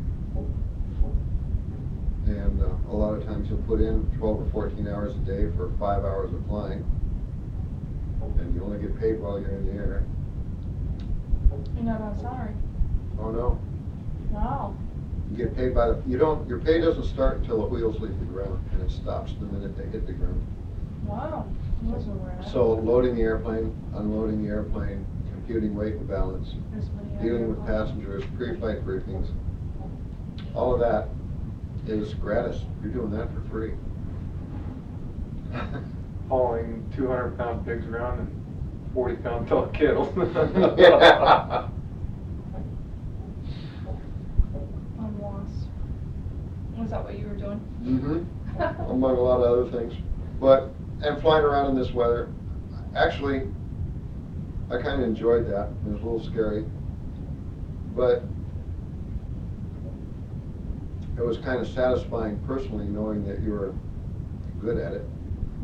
And uh, a lot of times you'll put in twelve to fourteen hours a day for five hours of flying. And you only get paid while you're in the air. You're not on salary. Oh no. Wow. You get paid by the, you don't, your pay doesn't start until the wheels leave the ground, and it stops the minute they hit the ground. Wow. Those were rad. So loading the airplane, unloading the airplane, computing weight and balance, There's money on dealing your with phone. passengers, pre-flight briefings, all of that is gratis. You're doing that for free. Hauling two hundred pound pigs around and forty pound tall kettles. Yeah. On WASP. Was that what you were doing? Mm-hmm. Among a lot of other things. But, and flying around in this weather, actually, I kind of enjoyed that. It was a little scary. But it was kind of satisfying personally knowing that you were good at it.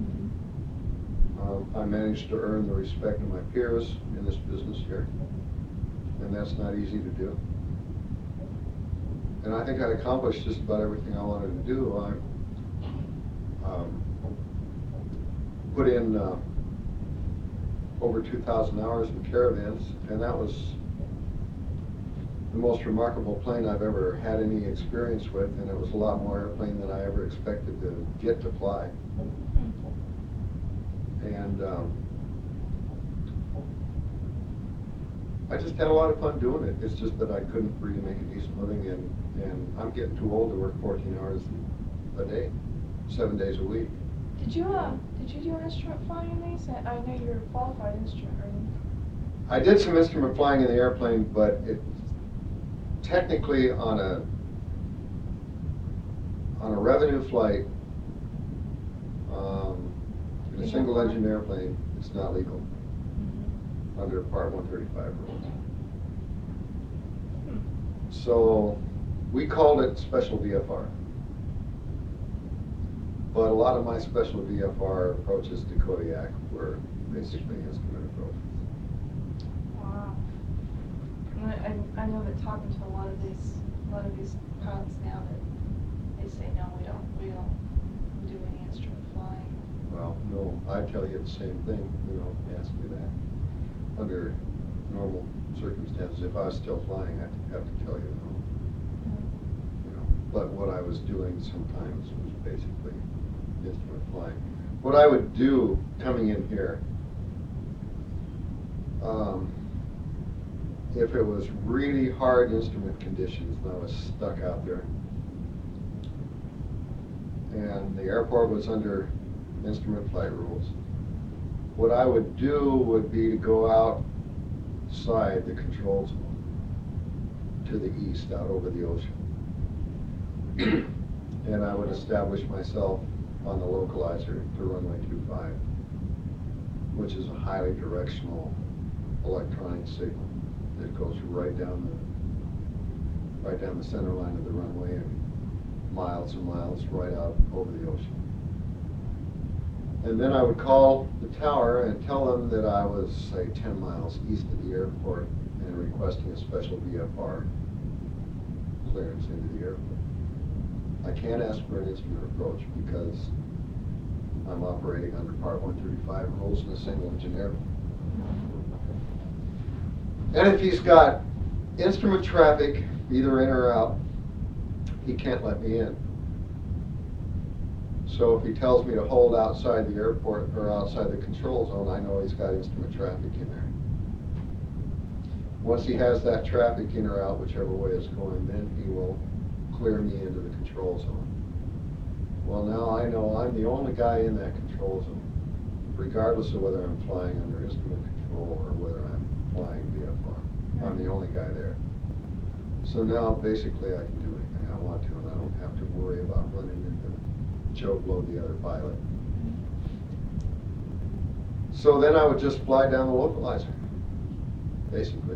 Um, I managed to earn the respect of my peers in this business here, and that's not easy to do. And I think I accomplished just about everything I wanted to do. I um, put in uh, over two thousand hours in caravans, and that was the most remarkable plane I've ever had any experience with, and it was a lot more airplane than I ever expected to get to fly. And um, I just had a lot of fun doing it. It's just that I couldn't really make a decent living, and, and I'm getting too old to work fourteen hours a day, seven days a week. Did you uh did you do instrument flying in these? I I know you're a qualified instrument, right? I did some instrument flying in the airplane, but it technically on a on a revenue flight, um, in a Legal single flight? engine airplane, it's not legal Mm-hmm. under Part one thirty-five rules. Hmm. So we called it special V F R. But a lot of my special V F R approaches to Kodiak were basically instrument approaches. Wow. I know that talking to a lot of these, a lot of these pilots now, that they say, no, we don't, we don't do any instrument flying. Well, no, I tell you the same thing, you know, ask me that. Under normal circumstances, if I was still flying, I'd have to tell you no. You know, but what I was doing sometimes was basically instrument flying. What I would do coming in here, um, if it was really hard instrument conditions and I was stuck out there, and the airport was under instrument flight rules, what I would do would be to go outside the control zone to the east, out over the ocean. And I would establish myself on the localizer to runway two five, which is a highly directional electronic signal that goes right down the right down the center line of the runway and miles and miles right out over the ocean. And then I would call the tower and tell them that I was, say, ten miles east of the airport and requesting a special V F R clearance into the airport. I can't ask for an instrument approach because I'm operating under Part one thirty-five rules in a single engine airplane. And if he's got instrument traffic, either in or out, he can't let me in. So if he tells me to hold outside the airport or outside the control zone, I know he's got instrument traffic in there. Once he has that traffic in or out, whichever way it's going, then he will clear me into the control zone. Well, now I know I'm the only guy in that control zone, regardless of whether I'm flying under instrument control or whether I'm flying V F R. I'm the only guy there. So now basically I can do anything I want to, and I don't have to worry about running into Joe Blow, the other pilot. So then I would just fly down the localizer, basically,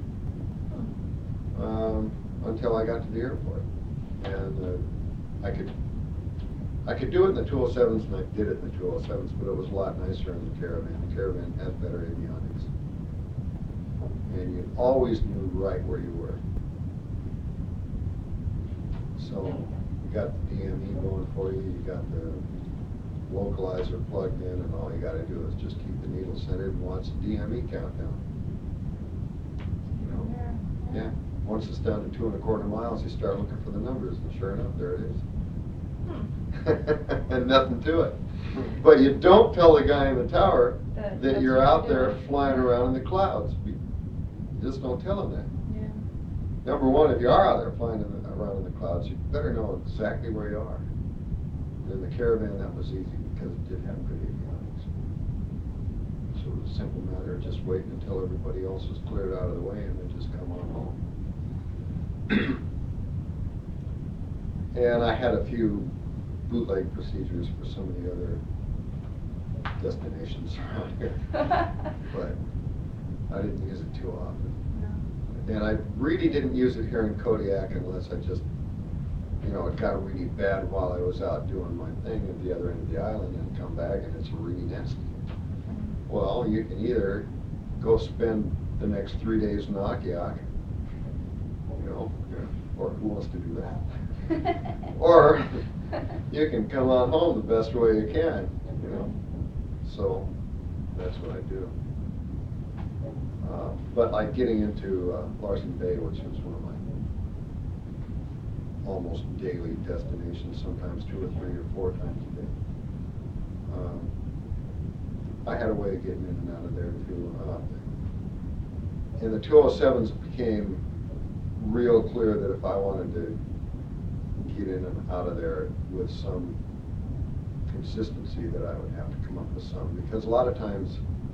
um, until I got to the airport. And uh, I could I could do it in the two oh sevens, and I did it in the two oh sevens, but it was a lot nicer in the Caravan. The Caravan had better avionics. And you always knew right where you were. So you got the D M E going for you, you got the localizer plugged in, and all you got to do is just keep the needle centered and watch the D M E countdown. You know? Yeah. Once it's down to two and a quarter miles, you start looking for the numbers, and sure enough, there it is. And nothing to it. But you don't tell the guy in the tower That- that that's you're what out you're there doing. flying around in the clouds. You just don't tell him that. Yeah. Number one, if you are out there flying in the, around in the clouds, you better know exactly where you are. In the Caravan, that was easy because it did have good avionics. So it was a simple matter of just waiting until everybody else was cleared out of the way and then just come on home. And I had a few bootleg procedures for some of the other destinations around here, but I didn't use it too often. No. And I really didn't use it here in Kodiak unless I just, you know, it got really bad while I was out doing my thing at the other end of the island and come back and it's really nasty. Well, you can either go spend the next three days in Akiak, you know, or who wants to do that? Or you can come on home the best way you can, you know. So that's what I do. Uh, but like getting into uh, Larsen Bay, which is one of my almost daily destinations, sometimes two or three or four times a day. Um, I had a way of getting in and out of there too. Uh, in the two oh sevens, it became real clear that if I wanted to get in and out of there with some consistency, that I would have to come up with some, because a lot of times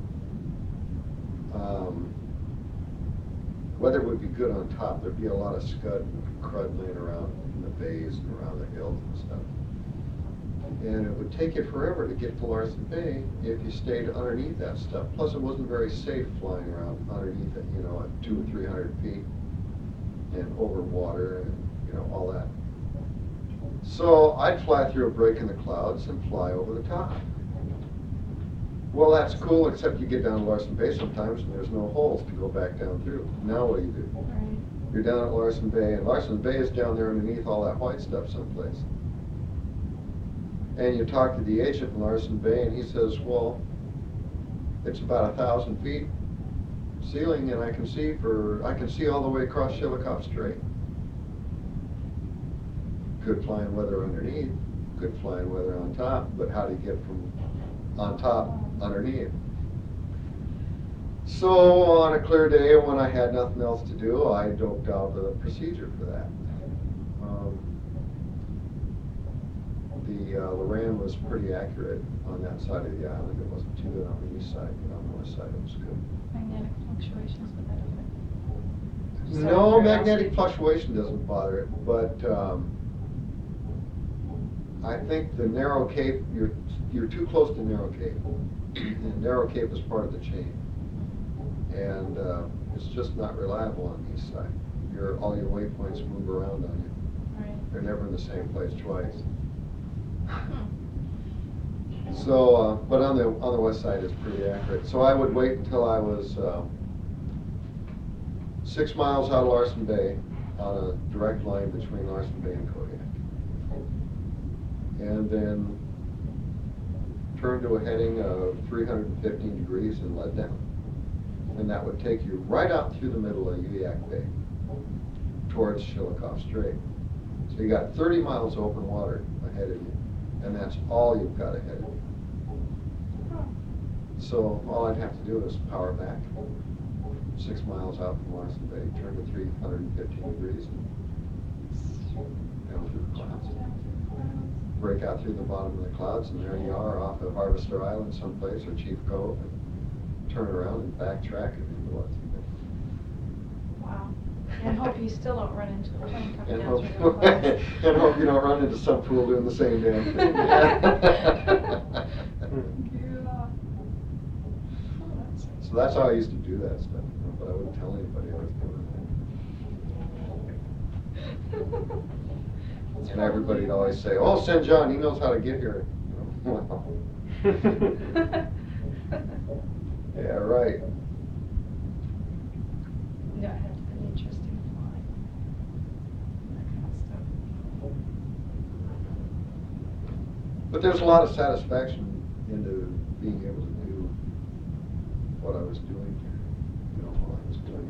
um, weather would be good on top. There'd be a lot of scud and crud laying around in the bays and around the hills and stuff. And it would take you forever to get to Larsen Bay if you stayed underneath that stuff. Plus, it wasn't very safe flying around underneath it, you know, at two or three hundred feet and over water and, you know, all that. So I'd fly through a break in the clouds and fly over the top. Well, that's cool, except you get down to Larsen Bay sometimes and there's no holes to go back down through. Now what do you do? Right. you're down at Larson Bay, and Larson Bay is down there underneath all that white stuff someplace. And you talk to the agent in Larson Bay, and he says, well, it's about a thousand feet ceiling, and I can see for, I can see all the way across Chillicothe Strait. Good flying weather underneath, good flying weather on top, but how do you get from on top underneath? So on a clear day when I had nothing else to do, I doped out the procedure for that. Um, the uh, Loran was pretty accurate on that side of the island. It wasn't too good on the east side, but on the west side it was good. Magnetic fluctuations, would that affect? Just out No, of magnetic curiosity. fluctuation doesn't bother it, but um, I think the narrow cape, you're, you're too close to narrow cape. And narrow cape is part of the chain. And uh, it's just not reliable on the east side. Your, all your waypoints move around on you. Right. They're never in the same place twice. Hmm. So, uh, but on the, on the west side it's pretty accurate. So I would wait until I was uh, six miles out of Larson Bay on a direct line between Larson Bay and Kodiak. And then turn to a heading of three hundred fifteen degrees and let down. And that would take you right out through the middle of Uyak Bay towards Chillicothe Strait. So you got thirty miles open water ahead of you, and that's all you've got ahead of you. So all I'd have to do is power back six miles out from Larson Bay, turn to three hundred fifteen degrees, and down through the clouds. Break out through the bottom of the clouds, and there you are off of Harvester Island someplace, or Chief Cove, and turn around and backtrack and into what's Wow. And hope you still don't run into a plane coming and down hope, through the clouds. and hope you don't run into some fool doing the same damn thing. Yeah. Oh, that's- So that's how I used to do that stuff, you know, but I wouldn't tell anybody I was doing it. And everybody'd always say, "Oh, send John. He knows how to get here." You know, well, yeah, right. Yeah, it had been interesting flying. That kind of stuff. But there's a lot of satisfaction into being able to do what I was doing here, you know, while I was doing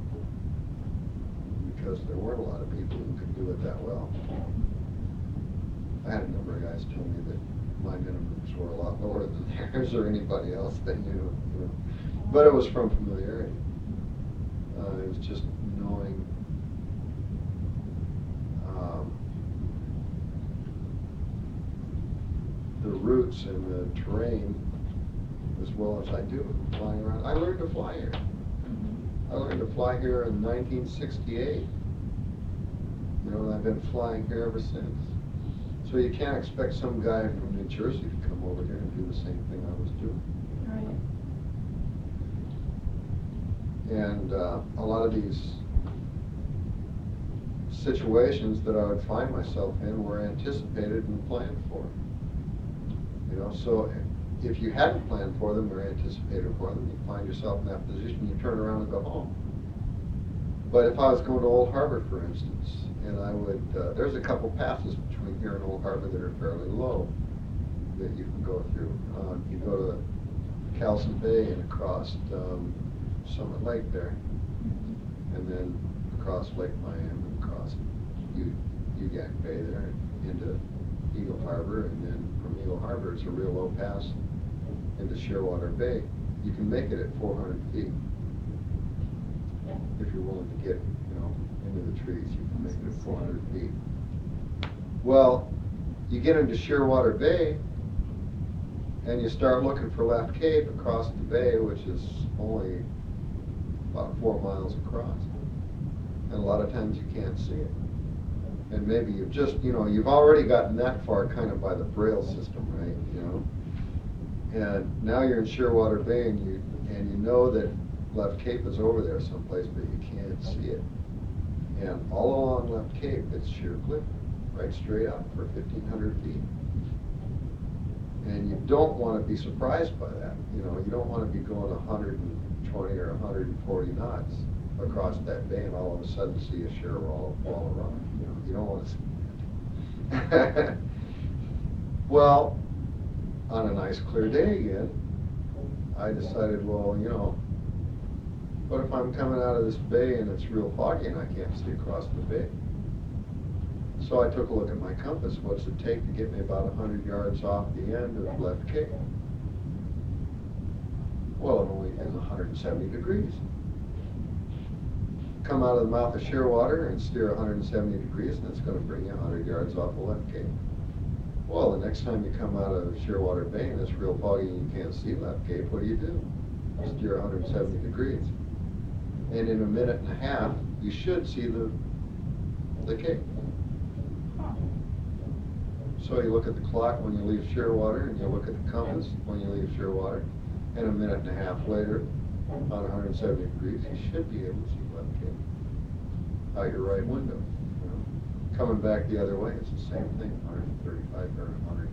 it. Because there weren't a lot of people who could do it that well. I had a number of guys tell me that my minimums were a lot lower than theirs or anybody else they knew, you know. But it was from familiarity. Uh, it was just knowing um, the routes and the terrain as well as I do flying around. I learned to fly here. Mhm. I learned to fly here in nineteen sixty-eight. You know, and I've been flying here ever since. So you can't expect some guy from New Jersey to come over here and do the same thing I was doing. Right. And uh, a lot of these situations that I would find myself in were anticipated and planned for. You know, so if you hadn't planned for them or anticipated for them, you find yourself in that position, you turn around and go home. But if I was going to Old Harbor, for instance, and I would, uh, there's a couple passes between here and Old Harbor that are fairly low that you can go through. Uh, you go to Calson Bay and across um, Summit Lake there, and then across Lake Miami, and across U- Uyak Bay there into Eagle Harbor, and then from Eagle Harbor it's a real low pass into Shearwater Bay. You can make it at four hundred feet if you're willing to get, you know, into the trees. You can make it at four hundred feet. Well, you get into Shearwater Bay, and you start looking for Left Cape across the bay, which is only about four miles across. And a lot of times you can't see it. And maybe you've just, you know, you've already gotten that far kind of by the braille system, right, you know? And now you're in Shearwater Bay, and you, and you know that Left Cape is over there someplace, but you can't see it. And all along Left Cape, it's sheer cliff, right straight up for fifteen hundred feet. And you don't want to be surprised by that. You know, you don't want to be going one hundred twenty or one hundred forty knots across that bay and all of a sudden see a sheer wall, wall of rock. You know, you don't want to see that. Well, on a nice clear day again, I decided, well, you know, what if I'm coming out of this bay and it's real foggy and I can't see across the bay? So I took a look at my compass. What's it take to get me about a hundred yards off the end of Left Cape? Well, it only is one hundred seventy degrees. Come out of the mouth of Shearwater and steer one hundred seventy degrees, and it's going to bring you one hundred yards off of Left Cape. Well, the next time you come out of Shearwater Bay and it's real foggy and you can't see Left Cape, what do you do? Steer one hundred seventy degrees. And in a minute and a half, you should see the, the Cape. So you look at the clock when you leave Shearwater, and you look at the compass when you leave Shearwater, and a minute and a half later, on one hundred seventy degrees, you should be able to see Left Cape out your right window. You know? Coming back the other way, it's the same thing, one hundred thirty-five or one hundred,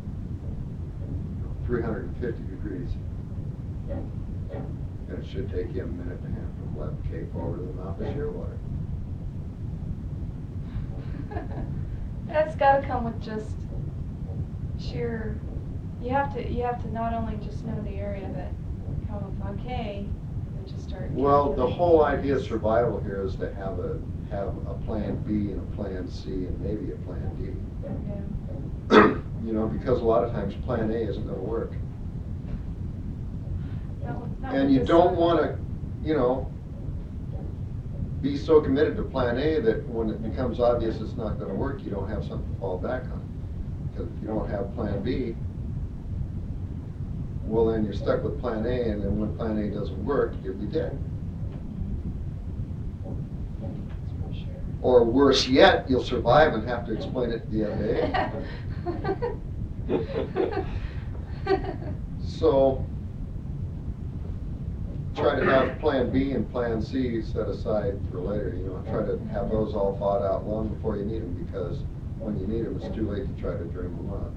three hundred fifty degrees. And it should take you a minute and a half from Left Cape over to the mouth of Shearwater. That's gotta come with just sheer, you have to, you have to not only just know the area, but come with, okay, and just start. Well, the calculating whole things. idea of survival here is to have a, have a plan B and a plan C and maybe a plan D. Yeah. You know, because a lot of times plan A isn't gonna work. Not with- not And with you this don't one. wanna, you know, be so committed to plan A that when it becomes obvious it's not gonna work, you don't have something to fall back on. Because if you don't have plan B, well then you're stuck with plan A, and then when plan A doesn't work, you'll be dead. That's for sure. Or worse yet, you'll survive and have to explain it to the F A A. So, try to have plan B and plan C set aside for later, you know, try to have those all thought out long before you need them, because when you need them, it's too late to try to dream them up.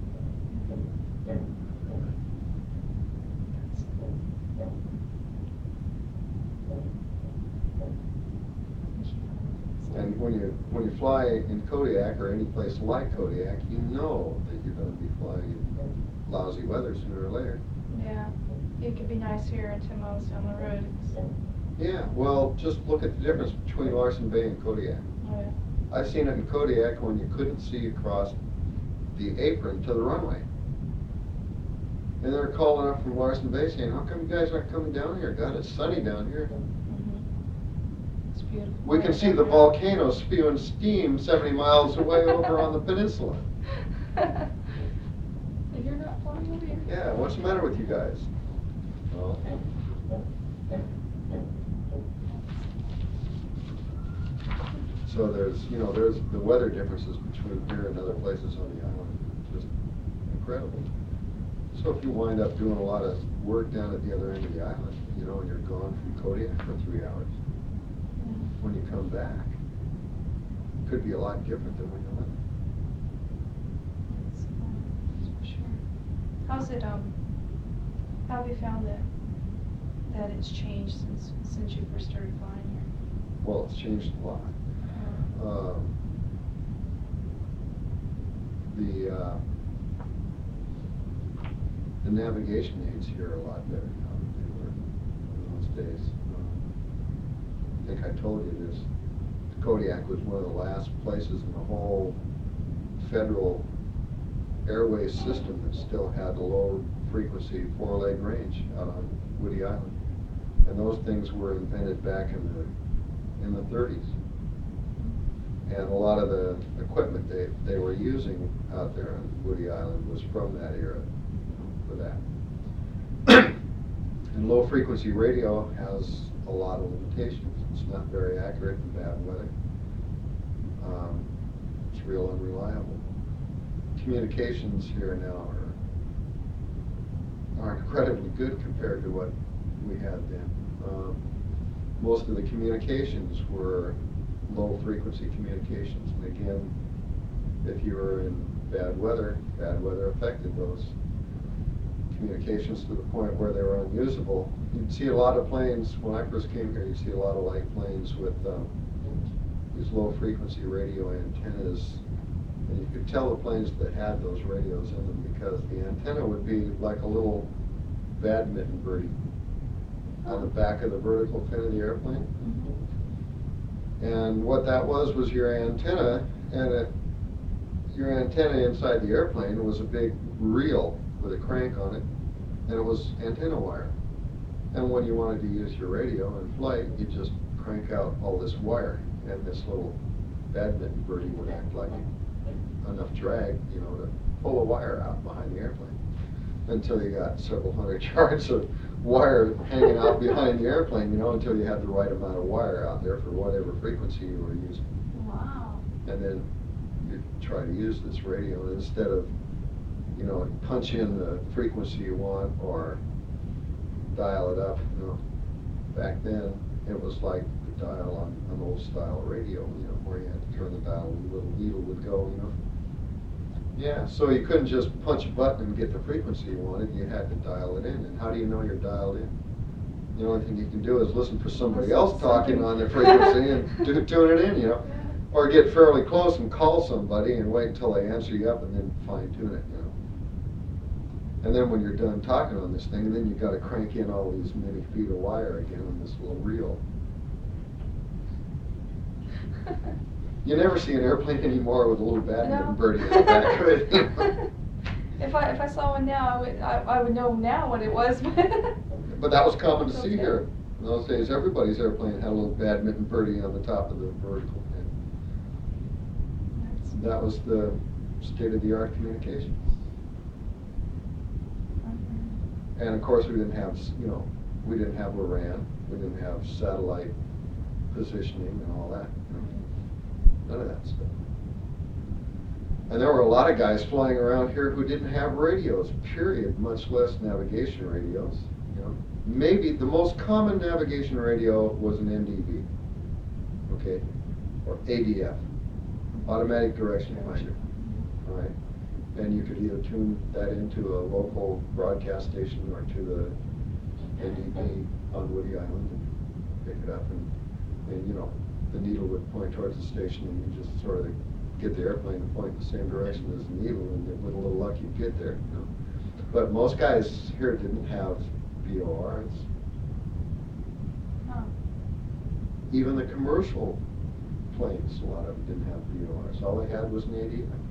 And when you, when you fly in Kodiak or any place like Kodiak, you know that you're gonna be flying in lousy weather sooner or later. Yeah, it could be nice here in ten miles down the road. It's- Yeah, well, just look at the difference between Larsen Bay and Kodiak. oh, yeah. I've seen it in Kodiak when you couldn't see across the apron to the runway. And they're calling up from Larsen Bay saying, how come you guys aren't coming down here? God, it's sunny down here. Mhm. It's beautiful. We can see the volcano spewing steam seventy miles away over on the peninsula. And you're not flying over here? Yeah, what's the matter with you guys? Well, so there's, you know, there's the weather differences between here and other places on the island, just incredible. So if you wind up doing a lot of work down at the other end of the island, you know, and you're gone from Kodiak for three hours, when you come back, it could be a lot different than when you left. That's, uh, that's for sure. How's it, um, how have you found that, that it's changed since, since you first started flying here? Well, it's changed a lot. Um, the, uh, the navigation aids here are a lot better now than they were in those days. Um, I think I told you this. Kodiak was one of the last places in the whole federal airway system that still had a low frequency four leg range out on Woody Island. And those things were invented back in the in the thirties. And a lot of the equipment they, they were using out there on Woody Island was from that era for that. And low frequency radio has a lot of limitations. It's not very accurate in bad weather. Um, it's real unreliable. Communications here now are, are incredibly good compared to what we had then. Um, most of the communications were low frequency communications. And again, if you were in bad weather, bad weather affected those communications to the point where they were unusable. You'd see a lot of planes, when I first came here, you'd see a lot of light planes with um, these low frequency radio antennas. And you could tell the planes that had those radios in them because the antenna would be like a little badminton birdie on the back of the vertical fin of the airplane. And what that was was your antenna, and it, your antenna inside the airplane was a big reel with a crank on it, and it was antenna wire. And when you wanted to use your radio in flight, you just crank out all this wire, and this little badminton birdie would act like enough drag, you know, to pull a wire out behind the airplane, until you got several hundred yards of wire hanging out behind the airplane, you know, until you had the right amount of wire out there for whatever frequency you were using. Wow. And then you try to use this radio, and instead of, you know, punch in the frequency you want or dial it up, you know, back then it was like the dial on an old style radio, you know, where you had to turn the dial and the little needle would go, you know. Yeah, so you couldn't just punch a button and get the frequency you wanted, you had to dial it in. And how do you know you're dialed in? The only thing you can do is listen for somebody else talking on the frequency and do, tune it in, you know. Or get fairly close and call somebody and wait until they answer you up and then fine tune it, you know. And then when you're done talking on this thing, then you've got to crank in all these many feet of wire again on this little reel. You never see an airplane anymore with a little badminton No. birdie in the back of it. If I, if I saw one now, I would, I, I would know now what it was. But that was common to see Okay. here. In those days, everybody's airplane had a little badminton birdie on the top of the vertical. And that was the state-of-the-art communication. Mhm. And of course, we didn't have, you know, we didn't have LORAN. We didn't have satellite positioning and all that. You know. None of that stuff. And there were a lot of guys flying around here who didn't have radios, period, much less navigation radios. You know, maybe the most common navigation radio was an N D V, okay, or A D F, automatic direction finder, all right? And you could either tune that into a local broadcast station or to the N D V on Woody Island and pick it up, and, and you know, the needle would point towards the station, and you just sort of get the airplane to point the same direction as the needle, and with a little luck you'd get there. You know? But most guys here didn't have V O Rs. Huh. Even the commercial planes, a lot of them didn't have V O Rs. All they had was an A D F.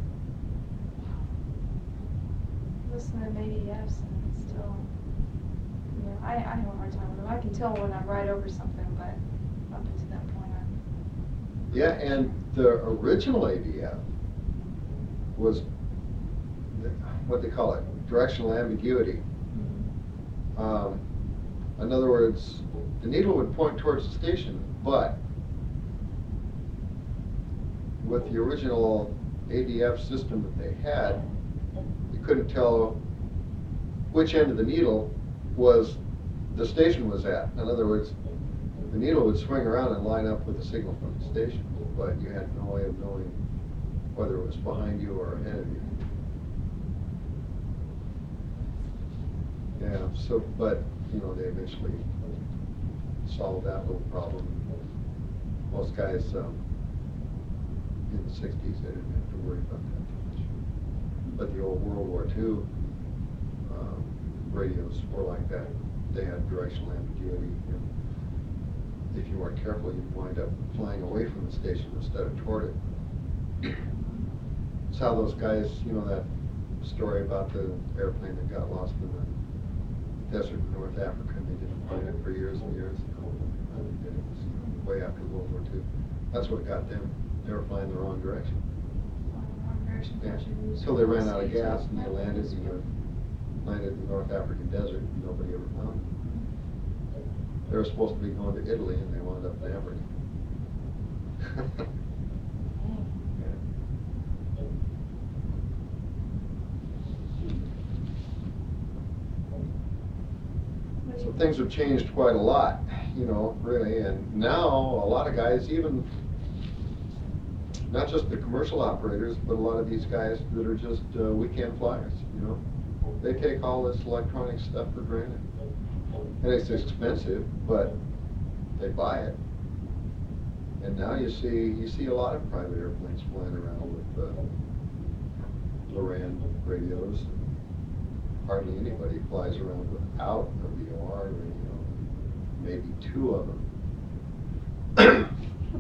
Listen to A D Fs and it's still, you know, I, I have a hard time with them. I can tell when I'm right over something, but up until that point, I'm. Yeah, and the original A D F was the- what they call it, directional ambiguity. Um, in other words, the needle would point towards the station, but with the original A D F system that they had, you couldn't tell which end of the needle was the station was at. In other words, the needle would swing around and line up with the signal from the station, but you had no way of knowing whether it was behind you or ahead of you. Yeah, so, but, you know, they eventually solved that little problem. Most guys, um, in the sixties, they didn't have to worry about that too much. But the old World War Two, um, radios were like that. They had directional ambiguity, and if you weren't careful, you'd wind up flying away from the station instead of toward it. It's how those guys, you know, that story about the airplane that got lost in the desert in North Africa, and they didn't find it for years and years. And it was way after World War Two. That's what got them. They were flying the wrong direction. Yeah. So they ran out of gas and they landed in the landed in the North African desert, and nobody ever found them. They were supposed to be going to Italy, and they wound up in Africa. So things have changed quite a lot, you know, really, and now a lot of guys, even not just the commercial operators, but a lot of these guys that are just uh, weekend flyers, you know, They take all this electronic stuff for granted. And it's expensive, but they buy it. And now you see, you see a lot of private airplanes flying around with uh, Loran radios. Hardly anybody flies around without a V O R radio. Maybe two of them.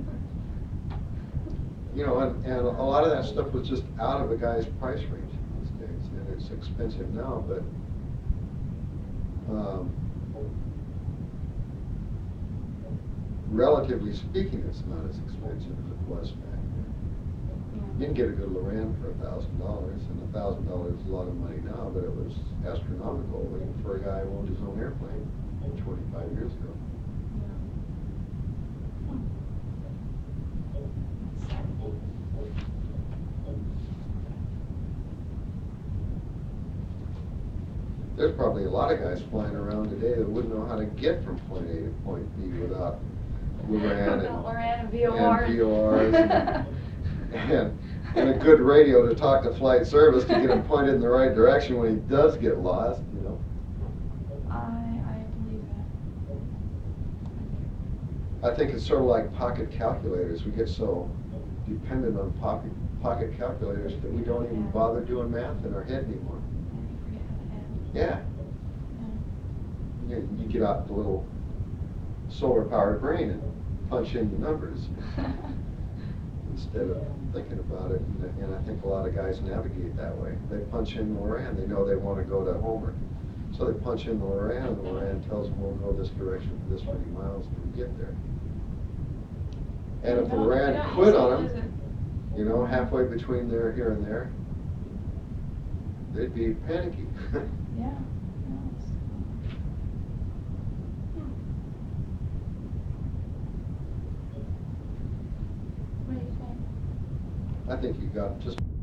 You know, and, and a lot of that stuff was just out of a guy's price range these days, and it's expensive now, but um, relatively speaking, it's not as expensive as it was back then. You can get a good Loran for a thousand dollars, and a thousand dollars is a lot of money now, but it was astronomical for a guy who owned his own airplane twenty-five years ago. There's probably a lot of guys flying around today that wouldn't know how to get from point A to point B without Loran and, Loran and V O R. and V O Rs and, and, and a good radio to talk to flight service to get him pointed in the right direction when he does get lost, you know. I, I believe that. I think it's sort of like pocket calculators. We get so dependent on pocket, pocket calculators that we don't even bother doing math in our head anymore. Yeah. Yeah. You, you get out the little solar powered brain and punch in the numbers instead of thinking about it. And, and I think a lot of guys navigate that way. They punch in the Loran. They know they want to go to Homer. So they punch in the Loran, and the Loran tells them we'll go this direction for this many miles to get there. And if the No, Loran you don't quit use on it, them, you know, halfway between there, here and there, they'd be panicky. Yeah. No, it's, hmm. What do you think? I think you got just